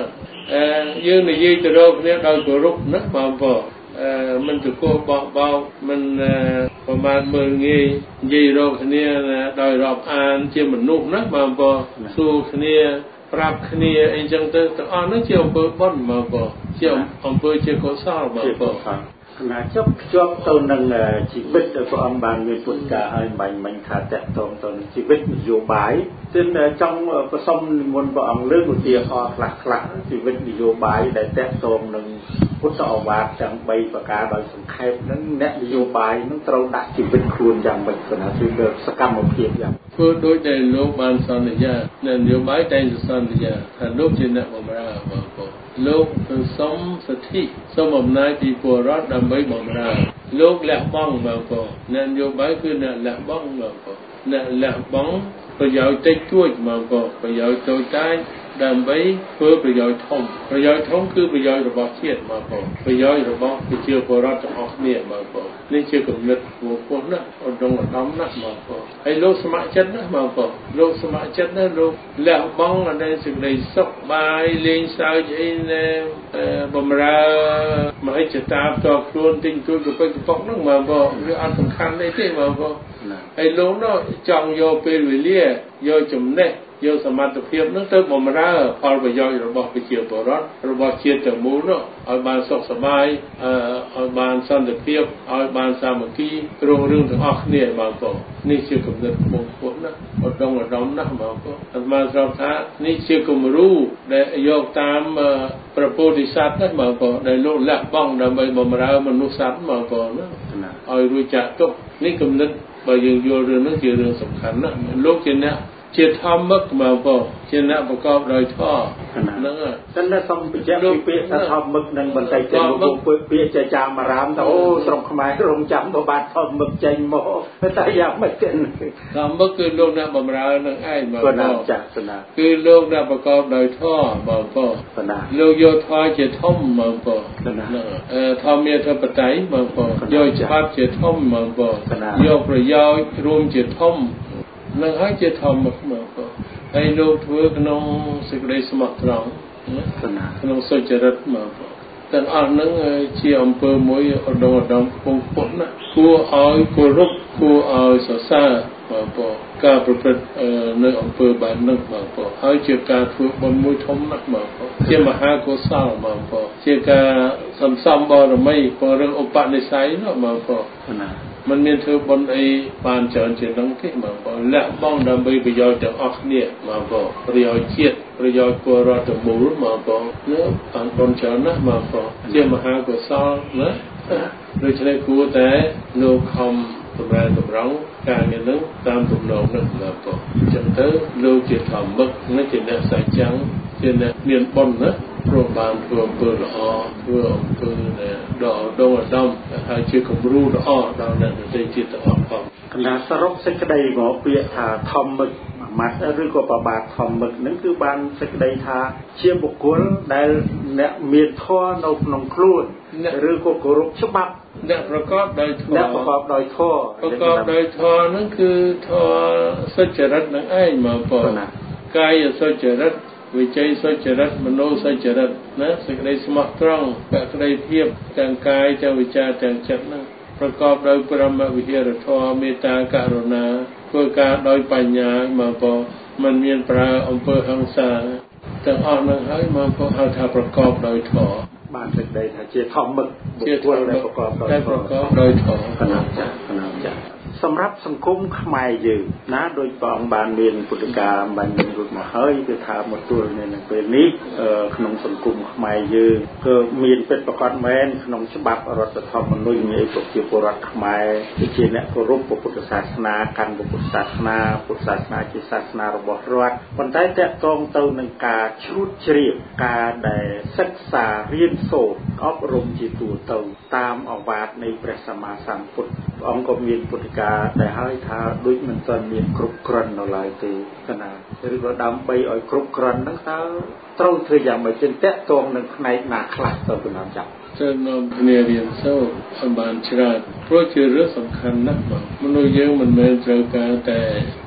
យើងនិយាយទៅរកគ្នាដោយគោរពណាបងប្អូនមិនទៅគោបោះបោកមិនប្រមាថមើលងាយនិយាយរកគ្នាដោយរាប់អានជាមនុស្សណាបងប្អូនសួរគ្នាប្រាប់គ្នាអីចឹងទៅទាំងអស់នោះជាអំពើបុណ្យបងប្អូនជាអំពើជាកុសលបងប្អូនណាចុះភ្ជាប់ទៅនឹងជីវិតដែលព្រះអង្គបានមានពុទ្ធកាឲ្យមិញថាតកតងទៅនឹងជីវិតនយោបាយទើបចង់ប្រសុំនិមន្តព្រះអង្គលើកឧទាហរណ៍ខ្លះជីវិតនយោបាយដែលតកតងនឹងពុទ្ធឱវាទទាំង3ប្រការដោយសង្ខេបនឹងអ្នកនយោបាយនឹងត្រូវដាក់ជីវិតខ្លួនយ៉ាងម៉េចប៉ុណ្ណាគឺសកម្មភាពយ៉ាងធ្វើដូចដែលលោកបានសន្យាអ្នកនយោបាយតែងសន្យាថាលោកជាអ្នកបម្រើបងប្អូនលោកទៅសុំសិទ្ធិសុំអំណាចពីពលរដ្ឋដើម្បីបម្រើលោកលះបង់បងប្អូនអ្នកនយោបាយគឺអ្នកលះបង់បងប្អូនអ្នកលះបង់ប្រយោជន៍តិចតួចបងប្អូនប្រយោជន៍តូចតាចដើម្បីធ្វើប្រយោជន៍ធំប្រយោជន៍ធំគឺប្រយោជន៍របស់ជាតិបងប្អូនប្រយោជន៍របស់ប្រជាពលរដ្ឋទាំងអស់គ្នាបងប្អូននេះជាគំនិតរបស់ពុទ្ធណាឧត្តមឧត្តមណាស់បងប្អូនហើយលោកស្ម័គ្រចិត្តណាស់បងប្អូនលោកស្ម័គ្រចិត្តណាស់លោកលះបង់នៅសេចក្តីសុខបាយលេងសើចអីណែបំរើមហិច្ឆតាផ្ទាល់ខ្លួនទិញទួយកពិកកប៉ុកហ្នឹងបងប្អូនវាអត់សំខាន់ទេបងប្អូនហើយលោកនោះចង់យកពេលវេលាយកចំណេះយកសមត្ថភាពនោះទៅបម្រើផលប្រយោជន៍របស់ប្រជាពលរដ្ឋរបស់ជាតិទាំងមូលនោះឲ្យបានសុខសប្បាយឲ្យបានសន្តិភាពឲ្យបានសាមគ្គីរុងរឿងទាំងអស់គ្នាបងប្អូននេះជាគំនិតខ្ពស់ខ្ពស់ណាស់ឧត្តមឧត្តមណាស់បងប្អូនអាត្មាស្រាប់ថានេះជាគំរូដែលយកតាមព្រះពោធិសត្វណាបងប្អូនដែលលោកលះបង់ដើម្បីបម្រើមនុស្សសត្វបងប្អូនណាឲ្យរួចចាកទុក្ខនេះគំនិតបើយើងយល់រឿងនេះជារឿងសំខាន់ណាស់លោកជាអ្នកជាធម្មឹកមកបងជាអ្នកប្រកបដោយធម៌ហ្នឹងតែតែសំបញ្ជាក់ពីពាក្យថាធម្មឹកនឹងបន្តិចទៅពាក្យចចាមអារាមថាអូស្រុកខ្មែររងចាំទៅបានធម្មឹកចេញមកតែយ៉ាងម៉េចទេធម្មឹកគឺលោកអ្នកបម្រើនឹងឯងបងប្អូនចាស់ណាគឺលោកអ្នកប្រកបដោយធម៌បងប្អូនលោកយកធម៌ជាធំបងប្អូនធម្មាធិបតេយ្យបងប្អូនយកច្បាប់ជាធំបងប្អូនយកប្រយោជន៍រួមជាធំនឹងហើយជាធម្មមកហើយលោកធ្វើក្នុងសេចក្តីស្មោះត្រង់ក្នុងសុចរិតមកទាំងអស់ហ្នឹងជាអង្គើមួយឧត្តមឧត្តមខ្ពង់ខ្ពស់ណាស់គួរឲ្យគោរពគួរឲ្យសរសើរបងប្អូនការប្រព្រឹត្តនៅអង្គើបែបហ្នឹងបងប្អូនហើយជាការធ្វើបុណ្យមួយធំណាស់បងប្អូនជាមហាកុសលបងប្អូនជាការសន្សំបរមីពង្រឹងឧបនិស្ស័យណាបងប្អូនมันមានធ្វើបុណ្យអីបានច្រើនជាងហ្នឹងទេបងប្អូនលះបង់ដើម្បីប្រយោជន៍ទាំងអស់គ្នាបងប្អូនប្រយោជន៍ជាតិប្រយោជន៍ពលរដ្ឋទាំងមូលបងប្អូននោះបានបុណ្យច្រើនណាស់បងប្អូនជាមហាកុសលណាដូច្នេះគួរតែលោកខំសម្រាប់តម្រង់ការងារនឹងតាមទំនងនឹងបងប្អូនអញ្ចឹងទៅលោកជាធម្មឹកនិងជាអ្នកសច្ចៈជាអ្នកមានបុណ្យណាព្រោះបានធ្វើអំពើល្អធ្វើអំពើដ៏ឧត្តមឧត្តមហើយជាគំរូល្អដល់អ្នកដទៃទៀតទាំងអស់ផងកណ្ដាលសរុបសេចក្តីមកពាក្យថាធម្មឹកម៉ាត់ឬក៏ប្របាទធម្មឹកនឹងគឺបានសេចក្តីថាជាបុគ្គលដែលអ្នកមានធម៌នៅក្នុងខ្លួនឬក៏គោរពច្បាប់អ្នកប្រកបដោយធម៌អ្នកប្រកបដោយធម៌ប្រកបដោយធម៌នឹងគឺធម៌សុចរិតនឹងឯងមកបងកាយសុចរិតវិជ័យសុចរិតមនោសុចរិតណាសេចក្តីស្មោះត្រង់បក្តីភាពទាំងកាយទាំងវិចារទាំងចិត្តហ្នឹងប្រកបដោយព្រមវិហារធម៌មេត្តាករុណាធ្វើការដោយបញ្ញាមកបងមិនមានប្រើអំពើហិង្សាទាំងអស់ហ្នឹងហើយមកបងហៅថាប្រកបដោយធម៌បានសេចក្តីថាជាធម្មឹកបុគ្គលដែលប្រកបដោយធម៌កណាចាសម្រាប់សង្គមខ្មែរយើងណាដោយព្រះអង្គបានមានពុទ្ធកាបាញ់រួចមកហើយគឺថាមកទួលនៅពេលនេះក្នុងសង្គមខ្មែរយើងក៏មានពិតប្រាកដមែនក្នុងច្បាប់រដ្ឋធម្មនុញ្ញនៃប្រជាពលរដ្ឋខ្មែរជាអ្នកគោរពពុទ្ធសាសនាកាន់ពុទ្ធសាសនាជាសាសនារបស់រដ្ឋប៉ុន្តែតកតងទៅនឹងការជ្រួតជ្រាបការដែលសិក្សារៀនសូត្រអប់រំជាទូទៅតាមឱវាទនៃព្រះសម្មាសម្ពុទ្ធព្រះអង្គក៏មានពុទ្ធកាដែលហៅថាដូចមិនទាន់មានគ្រប់គ្រាន់នៅឡើយទេណាឬក៏ដើម្បីឲ្យគ្រប់គ្រាន់ហ្នឹងតើត្រូវធ្វើយ៉ាងម៉េចចិនតកតងនឹងផ្នែកណាខ្លះទៅកណ្ដាលចាប់ទៅនាំគ្នារៀនសូត្រឲ្យបានច្រើនព្រោះជារឿងសំខាន់ណាស់បងមនុស្សយើងមិនមែនត្រូវការតែ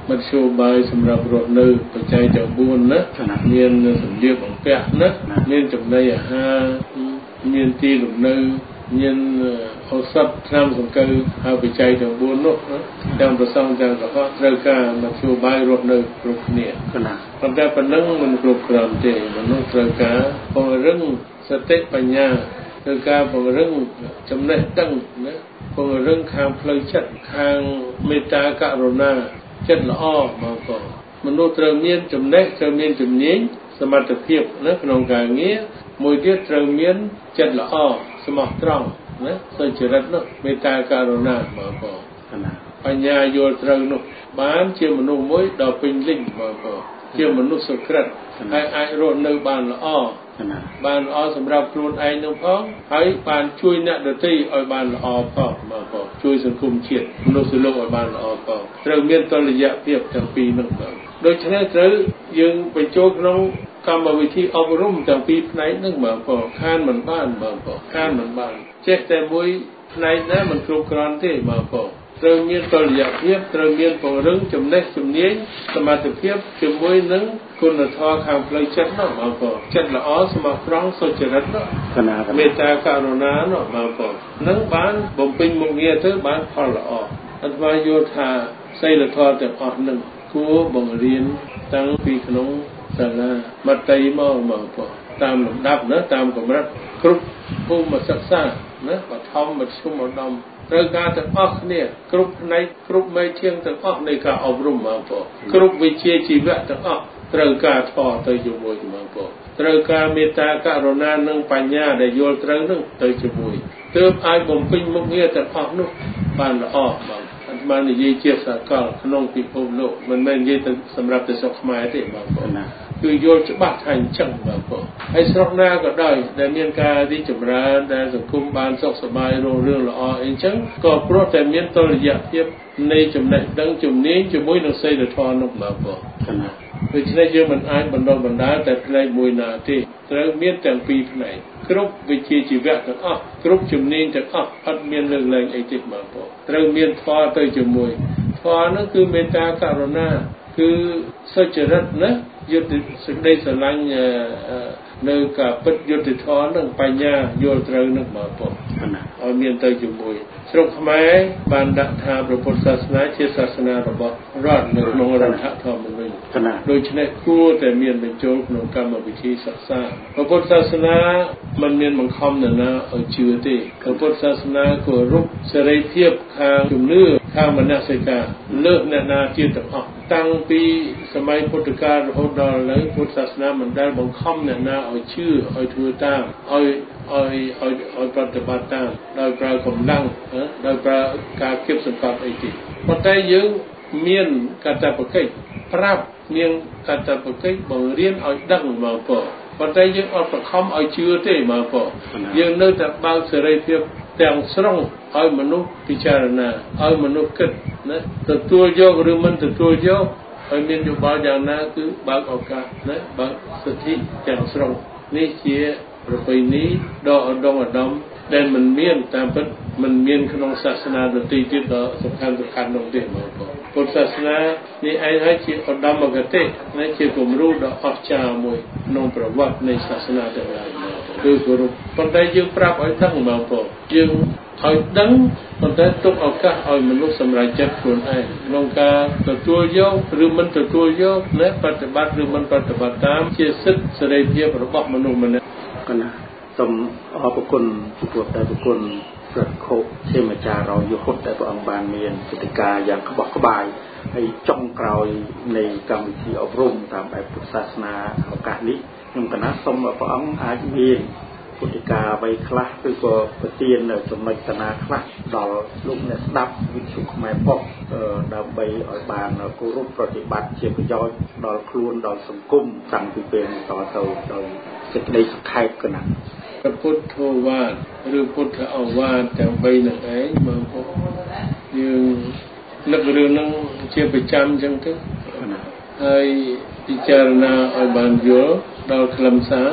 មធ្យោបាយសម្រាប់រស់នៅបច្ច័យទាំង4ណាមានសម្លៀកបំពាក់ណាមានចំណីអាហារមានទីលំនៅមានឱសថថ្នាំសង្កូវហើយបច្ច័យទាំង4នោះទាំងប្រសងទាំងកុហកត្រូវការមធ្យោបាយរស់នៅគ្រប់គ្នាប៉ុន្តែប៉ុណ្ណឹងមិនគ្រប់គ្រាន់ទេមនុស្សត្រូវការពង្រឹងសតិបញ្ញាត្រូវការពង្រឹងចំណេះដឹងណាពង្រឹងខាងផ្លូវចិត្តខាងមេត្តាករុណាចិត្តល្អមកផងមនុស្សត្រូវមានចំណេះត្រូវមានជំនាញសមត្ថភាពនៅក្នុងការងារមួយទៀតត្រូវមានចិត្តល្អស្មោះត្រង់ណាសុចរិតនោះមេត្តាករុណាមកផងបញ្ញាយល់ត្រូវនោះបានជាមនុស្សមួយដ៏ពេញលេញមកផងជាមនុស្សសុក្រិតហើយអាចរស់នៅបានល្អសម្រាប់ខ្លួនឯងនឹងផងហើយបានជួយអ្នកដទៃឲ្យបានល្អផងមកផងជួយសង្គមជាតិមនុស្សលោកឲ្យបានល្អផងត្រូវមានតុល្យភាពទាំងពីរនោះផងដូច្នេះត្រូវយើងបញ្ចូលក្នុងកម្មវិធីអប់រំទាំងពីរផ្នែកនឹងមកផងខានមិនបានមកផងខានមិនបានចេះតែមួយផ្នែកណាមិនគ្រប់គ្រាន់ទេមកផងត្រូវមានតុល្យភាពត្រូវមានពង្រឹងចំណេះជំនាញសមត្ថភាពជាមួយនឹងគុណធម៌ខាងផ្លូវចិត្តនោះមកផងចិត្តល្អស្មោះត្រង់សុចរិតនោះមេត្តាករុណានោះមកផងនឹងបានបំពេញមុខងារទៅបានផលល្អអត់ថាយល់ថាសីលធម៌ទាំងអស់នឹងគួរបង្រៀនតាំងពីក្នុងសាលាមត្តេយ្យមកផងតាមលំដាប់ណាតាមកម្រិតគ្រប់ភូមិសិក្សាណាបឋមមធ្យមឧត្តមត្រូវការទាំងអស់គ្នាគ្រប់ផ្នែកគ្រប់មេធាងទាំងអស់នៃការអប់រំមកផងគ្រប់វិជ្ជាជីវៈទាំងអស់ត្រូវការធម៌ទៅជាមួយមកផងត្រូវការមេត្តាករុណានិងបញ្ញាដែលយល់ត្រូវនឹងទៅជាមួយទើបអាចបំពេញមុខងារទាំងអស់នោះបានល្អបាទអាត្មានិយាយជាសកលក្នុងពិភពលោកមិនមែននិយាយទៅសម្រាប់តែស្រុកខ្មែរទេបាទគឺយល់ច្បាស់ថាអញ្ចឹងបាទបងហើយស្រុកណាក៏ដោយដែលមានការរីកចម្រើនដែលសង្គមបានសុខសប្បាយរុងរឿងល្អអីចឹងក៏ព្រោះតែមានតុល្យភាពនៃចំណេះដឹងជំនាញជាមួយនឹងសីលធម៌នោះបាទបងដូច្នេះយើងមិនអាចបណ្ដុះបណ្ដាលតែផ្នែកមួយណាទេត្រូវមានទាំងពីរផ្នែកគ្រប់វិជ្ជាជីវៈទាំងអស់គ្រប់ជំនាញទាំងអស់អត់មានលើកលែងអីទេបាទបងត្រូវមានធម៌ទៅជាមួយធម៌នោះគឺមេត្តាករុណាគឺសុចរិតណាយុទ្ធសេចក្តីស្រឡាញ់នៅការពិតយុទ្ធធម៌នឹងបញ្ញាយល់ត្រូវនឹងមកផងឲ្យមានទៅជាមួយស្រុកខ្មែរបានដាក់ថាព្រះពុទ្ធសាសនាជាសាសនារបស់រដ្ឋនៅក្នុងរដ្ឋធម្មនុញ្ញដូច្នេះគួរតែមានបញ្ចូលក្នុងកម្មវិធីសិក្សាព្រះពុទ្ធសាសនាមិនមានបង្ខំនរណាឲ្យជឿទេព្រះពុទ្ធសាសនាគោរពសេរីភាពខាងជំនឿខាងមនសិការលើកអ្នកណាទៀតទាំងអស់តាំងពីសម័យពុទ្ធកាលរហូតដល់ឥឡូវពុទ្ធសាសនាមិនដែលបង្ខំអ្នកណាឲ្យជឿឲ្យធ្វើតាមឲ្យប្រតិបត្តិតាមដោយប្រើកម្លាំងដោយប្រើការគៀបសង្កត់អីទេប៉ុន្តែយើងមានកាតព្វកិច្ចប្រាប់មានកាតព្វកិច្ចបង្រៀនឲ្យដឹងមកប៉ុន្តែយើងអត់បង្ខំឲ្យជឿទេមកយើងនៅតែបើកសេរីភាពទាំងស្រុងឲ្យមនុស្សពិចារណាឲ្យមនុស្សគិតណាទទួលយកឬមិនទទួលយកឲ្យមានយោបល់យ៉ាងណាគឺបើកឱកាសណាបើកសិទ្ធិទាំងស្រុងនេះជាប្រពៃណីដ៏ឧត្តមឧត្តមដែលមិនមានតាមពិតមិនមានក្នុងសាសនាដទៃទៀតដ៏សំខាន់នោះទេមកពុទ្ធសាសនានេះឯងហើយជាឧត្តមគតិនិងជាគំរូដ៏អស្ចារ្យមួយក្នុងប្រវត្តិនៃសាសនាទាំងឡាយគឺគោរពប៉ុន្តែយើងប្រាប់ឲ្យដឹងមកផងយើងឲ្យដឹងប៉ុន្តែទុកឱកាសឲ្យមនុស្សសម្រេចចិត្តខ្លួនឯងក្នុងការទទួលយកឬមិនទទួលយកและបប្រតិបត្តិឬមិនប្រតិបត្តិតាមជាសិទ្ធិសេរីភាពរបស់មនុស្សម្នាក់កណាសូមអរគុណចំពោះតែប្រគុណព្រះខុសជាម្ចាស់រយុហុតដែលព្រះអង្គបានមានពុទ្ធកាយ៉ាងក្បោះក្បាយហើយចុងក្រោយនៃកម្មវិធីអប់រំតាមបែបពុទ្ធសាសនាឱកាសនេះខ្ញុំកណាសូមឲ្យព្រះអង្គអាចមានពុទ្ធកាអ្វីខ្លះឬក៏ប្រទាននៅចំណុចកណាខ្លះដល់លោកអ្នកស្ដាប់វិទ្យុខ្មែរប៉ុស្តិ៍ដើម្បីឲ្យបានគោរពប្រតិបត្តិជាប្រយោជន៍ដល់ខ្លួនដល់សង្គមតាំងពីពេលតទៅដោយសេចក្តីសង្ខេបកណាព្រះពុទ្ធោវាទឬពុទ្ធឱវាទទាំង3នឹងឯងបងប្អូនយើងនឹករឿងហ្នឹងជាប្រចាំអញ្ចឹងទៅហើយពិចារណាឲ្យបានយល់ដល់ខ្លឹមសារ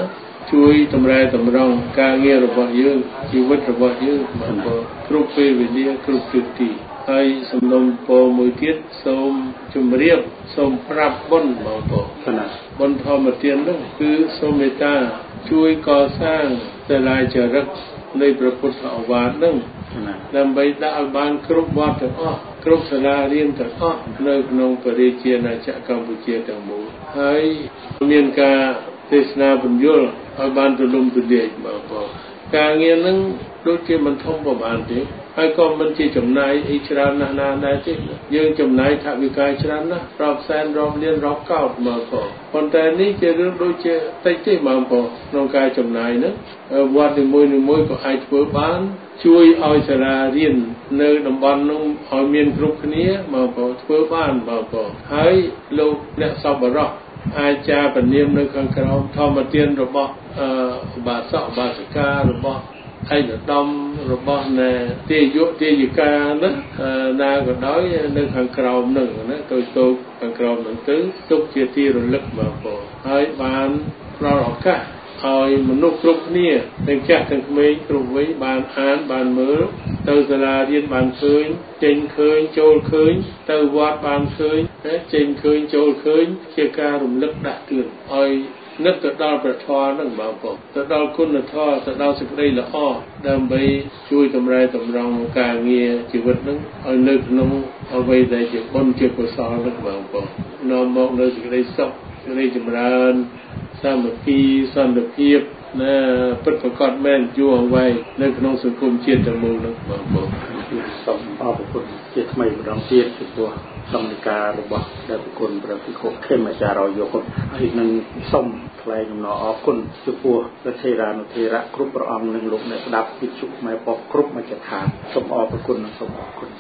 ជួយតម្រែតម្រង់ការងាររបស់យើងជីវិតរបស់យើងបានគ្រប់ពេលវេលាគ្រប់ទិសទីហើយសំណុំពរមួយទៀតសូមជម្រាបសូមប្រាប់បុណ្យបងប្អូនបុណ្យធម្មទាននោះគឺសូមមេត្តាជួយកសាងសាលាចារឹកនៃព្រះពុទ្ធឱវាទនឹងដើម្បីដាក់ឲ្យបានគ្រប់វត្តទាំងអស់គ្រប់សាលារៀនទាំងអស់នៅក្នុងប្រជាណាចក្រកម្ពុជាទាំងមូលហើយមានការទេសនាបញ្យលឲ្យបានទូលំទូលាយបងប្អូនការងារនឹងដូចជាមិនធំប្រហែលទេហើយក៏មិនជាចំណាយអីច្រើនណាស់ណាដែរទេយើងចំណាយថវិកាច្រើនណាស់រាប់សែនរាប់លានរាប់កោតមកប៉ុន្តែនេះជារឿងដូចជាតិចទេបងប្អូនក្នុងការចំណាយហ្នឹងវត្តនីមួយៗក៏អាចធ្វើបានជួយឲ្យសាលារៀននៅតំបន់នោះឲ្យមានគ្រប់គ្នាបងប្អូនធ្វើបានបងប្អូនហើយលោកអ្នកសប្បុរសអាចារ្យពនាមនៅខាងក្រោមធម្មទានរបស់ឧបាសកឧបាសិការបស់ឯកឧត្តមរបស់ទេយុទេយិកាណាក៏ដោយនៅខាងក្រោមនឹងណាទៅខាងក្រោមនឹងទៅទុកជាទីរលឹកបងប្អូនហើយបានផ្ដល់ឱកាសឲ្យមនុស្សគ្រប់គ្នាទាំងចាស់ទាំងក្មេងគ្រប់វ័យបានអានបានមើលទៅសាលារៀនបានឃើញចេញឃើញចូលឃើញទៅវត្តបានឃើញចេញឃើញចូលឃើញជាការរំលឹកដាក់ទឿនឲ្យនឹកទៅដល់ព្រះធម៌នឹងបងប្អូនទៅដល់គុណធម៌ទៅដល់សេចក្តីល្អដើម្បីជួយតម្រែតម្រង់ការងារជីវិតនឹងឲ្យនៅក្នុងអ្វីដែលជាបុណ្យជាកុសលនឹងបងប្អូននាំមកនៅសេចក្តីសុខសេចក្តីចម្រើនសាមគ្គីសន្តិភាពពិតប្រាកដមែនយូរអង្វែងនៅក្នុងសង្គមជាតិទាំងមូលនោះបងប្អូនសូមអរគុណជាថ្មីម្ដងទៀតចំពោះកម្មវិធីរបស់ដែលប្រគុណព្រះភិក្ខុខេមអាចារ្យយកហើយនឹងសូមថ្លែងអំណរអគុណចំពោះព្រះថេរានុថេរៈគ្រប់ព្រះអង្គនិងលោកអ្នកស្ដាប់វិទ្យុខ្មែរប៉ុស្តិ៍គ្រប់មជ្ឈដ្ឋានសូមអរគុណនិងសូមអរគុណ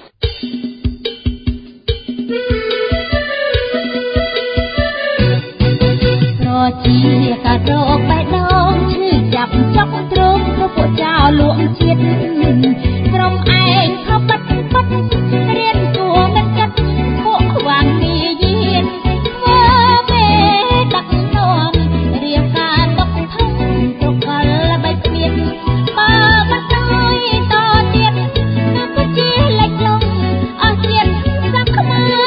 ជាកាត់រកបេះដូងឈឺចាប់ចុកទ្រង់ព្រោះពួកចៅលួងជាតិក្រុមឯងខបបាត់រៀនគួរមិនចិត្តពួកខ្វាំងពីយានធ្វើមេដឹកនាំរៀបការទុកធំទុកកលបីគ្មានបើមិនដោយតទៀតគឺជាលិចលងអស់ជាតិសាប់ខ្មែរ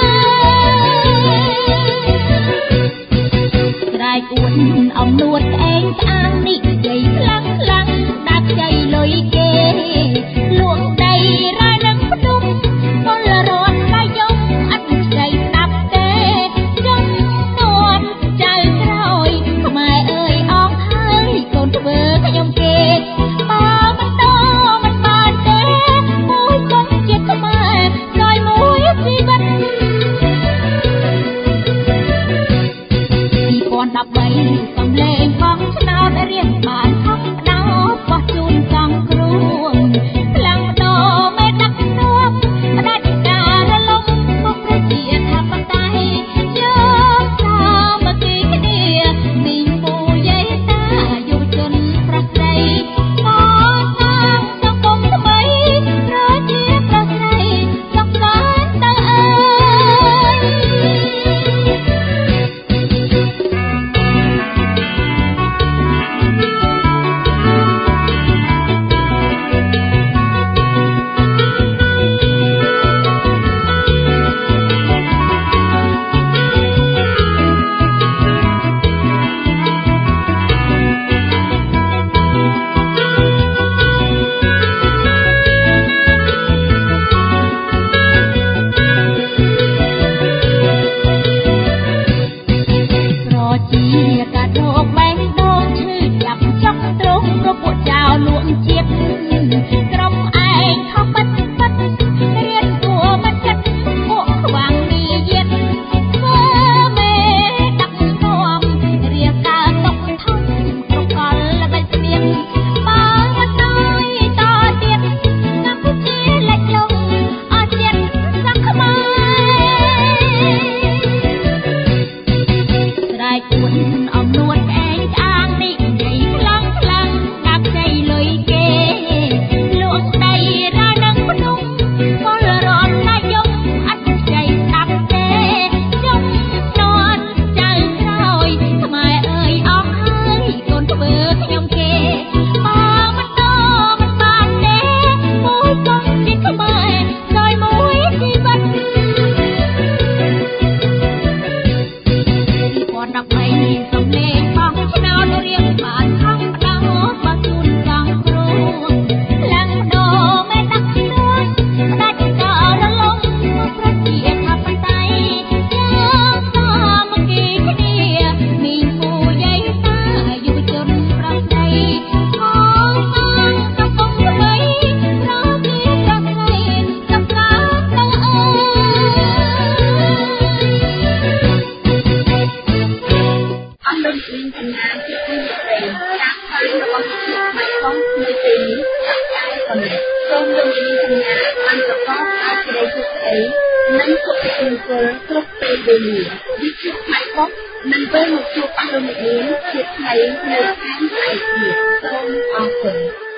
ស្រែកអួតអំនួតឯងស្អាងនិយាយខ្លាំងដាក់ចៃលុយគេលួងដៃអស់លោកមានចំណានជាទីប្រេងការផ្សាយរបស់វិទ្យុខ្មែរផងនៅពេលនេះតែប៉ុណ្ណេះសូមលោកមានចំណានបានប្រកបដោយសេចក្តីសុខស្ដីនិងសុភមង្គលគ្រប់ពេលវេលាវិទ្យុខ្មែរផងនឹងវិលមកជួបអស់លោកមានជាថ្ងៃនៅខាងឯទៀតសូមអរគុណ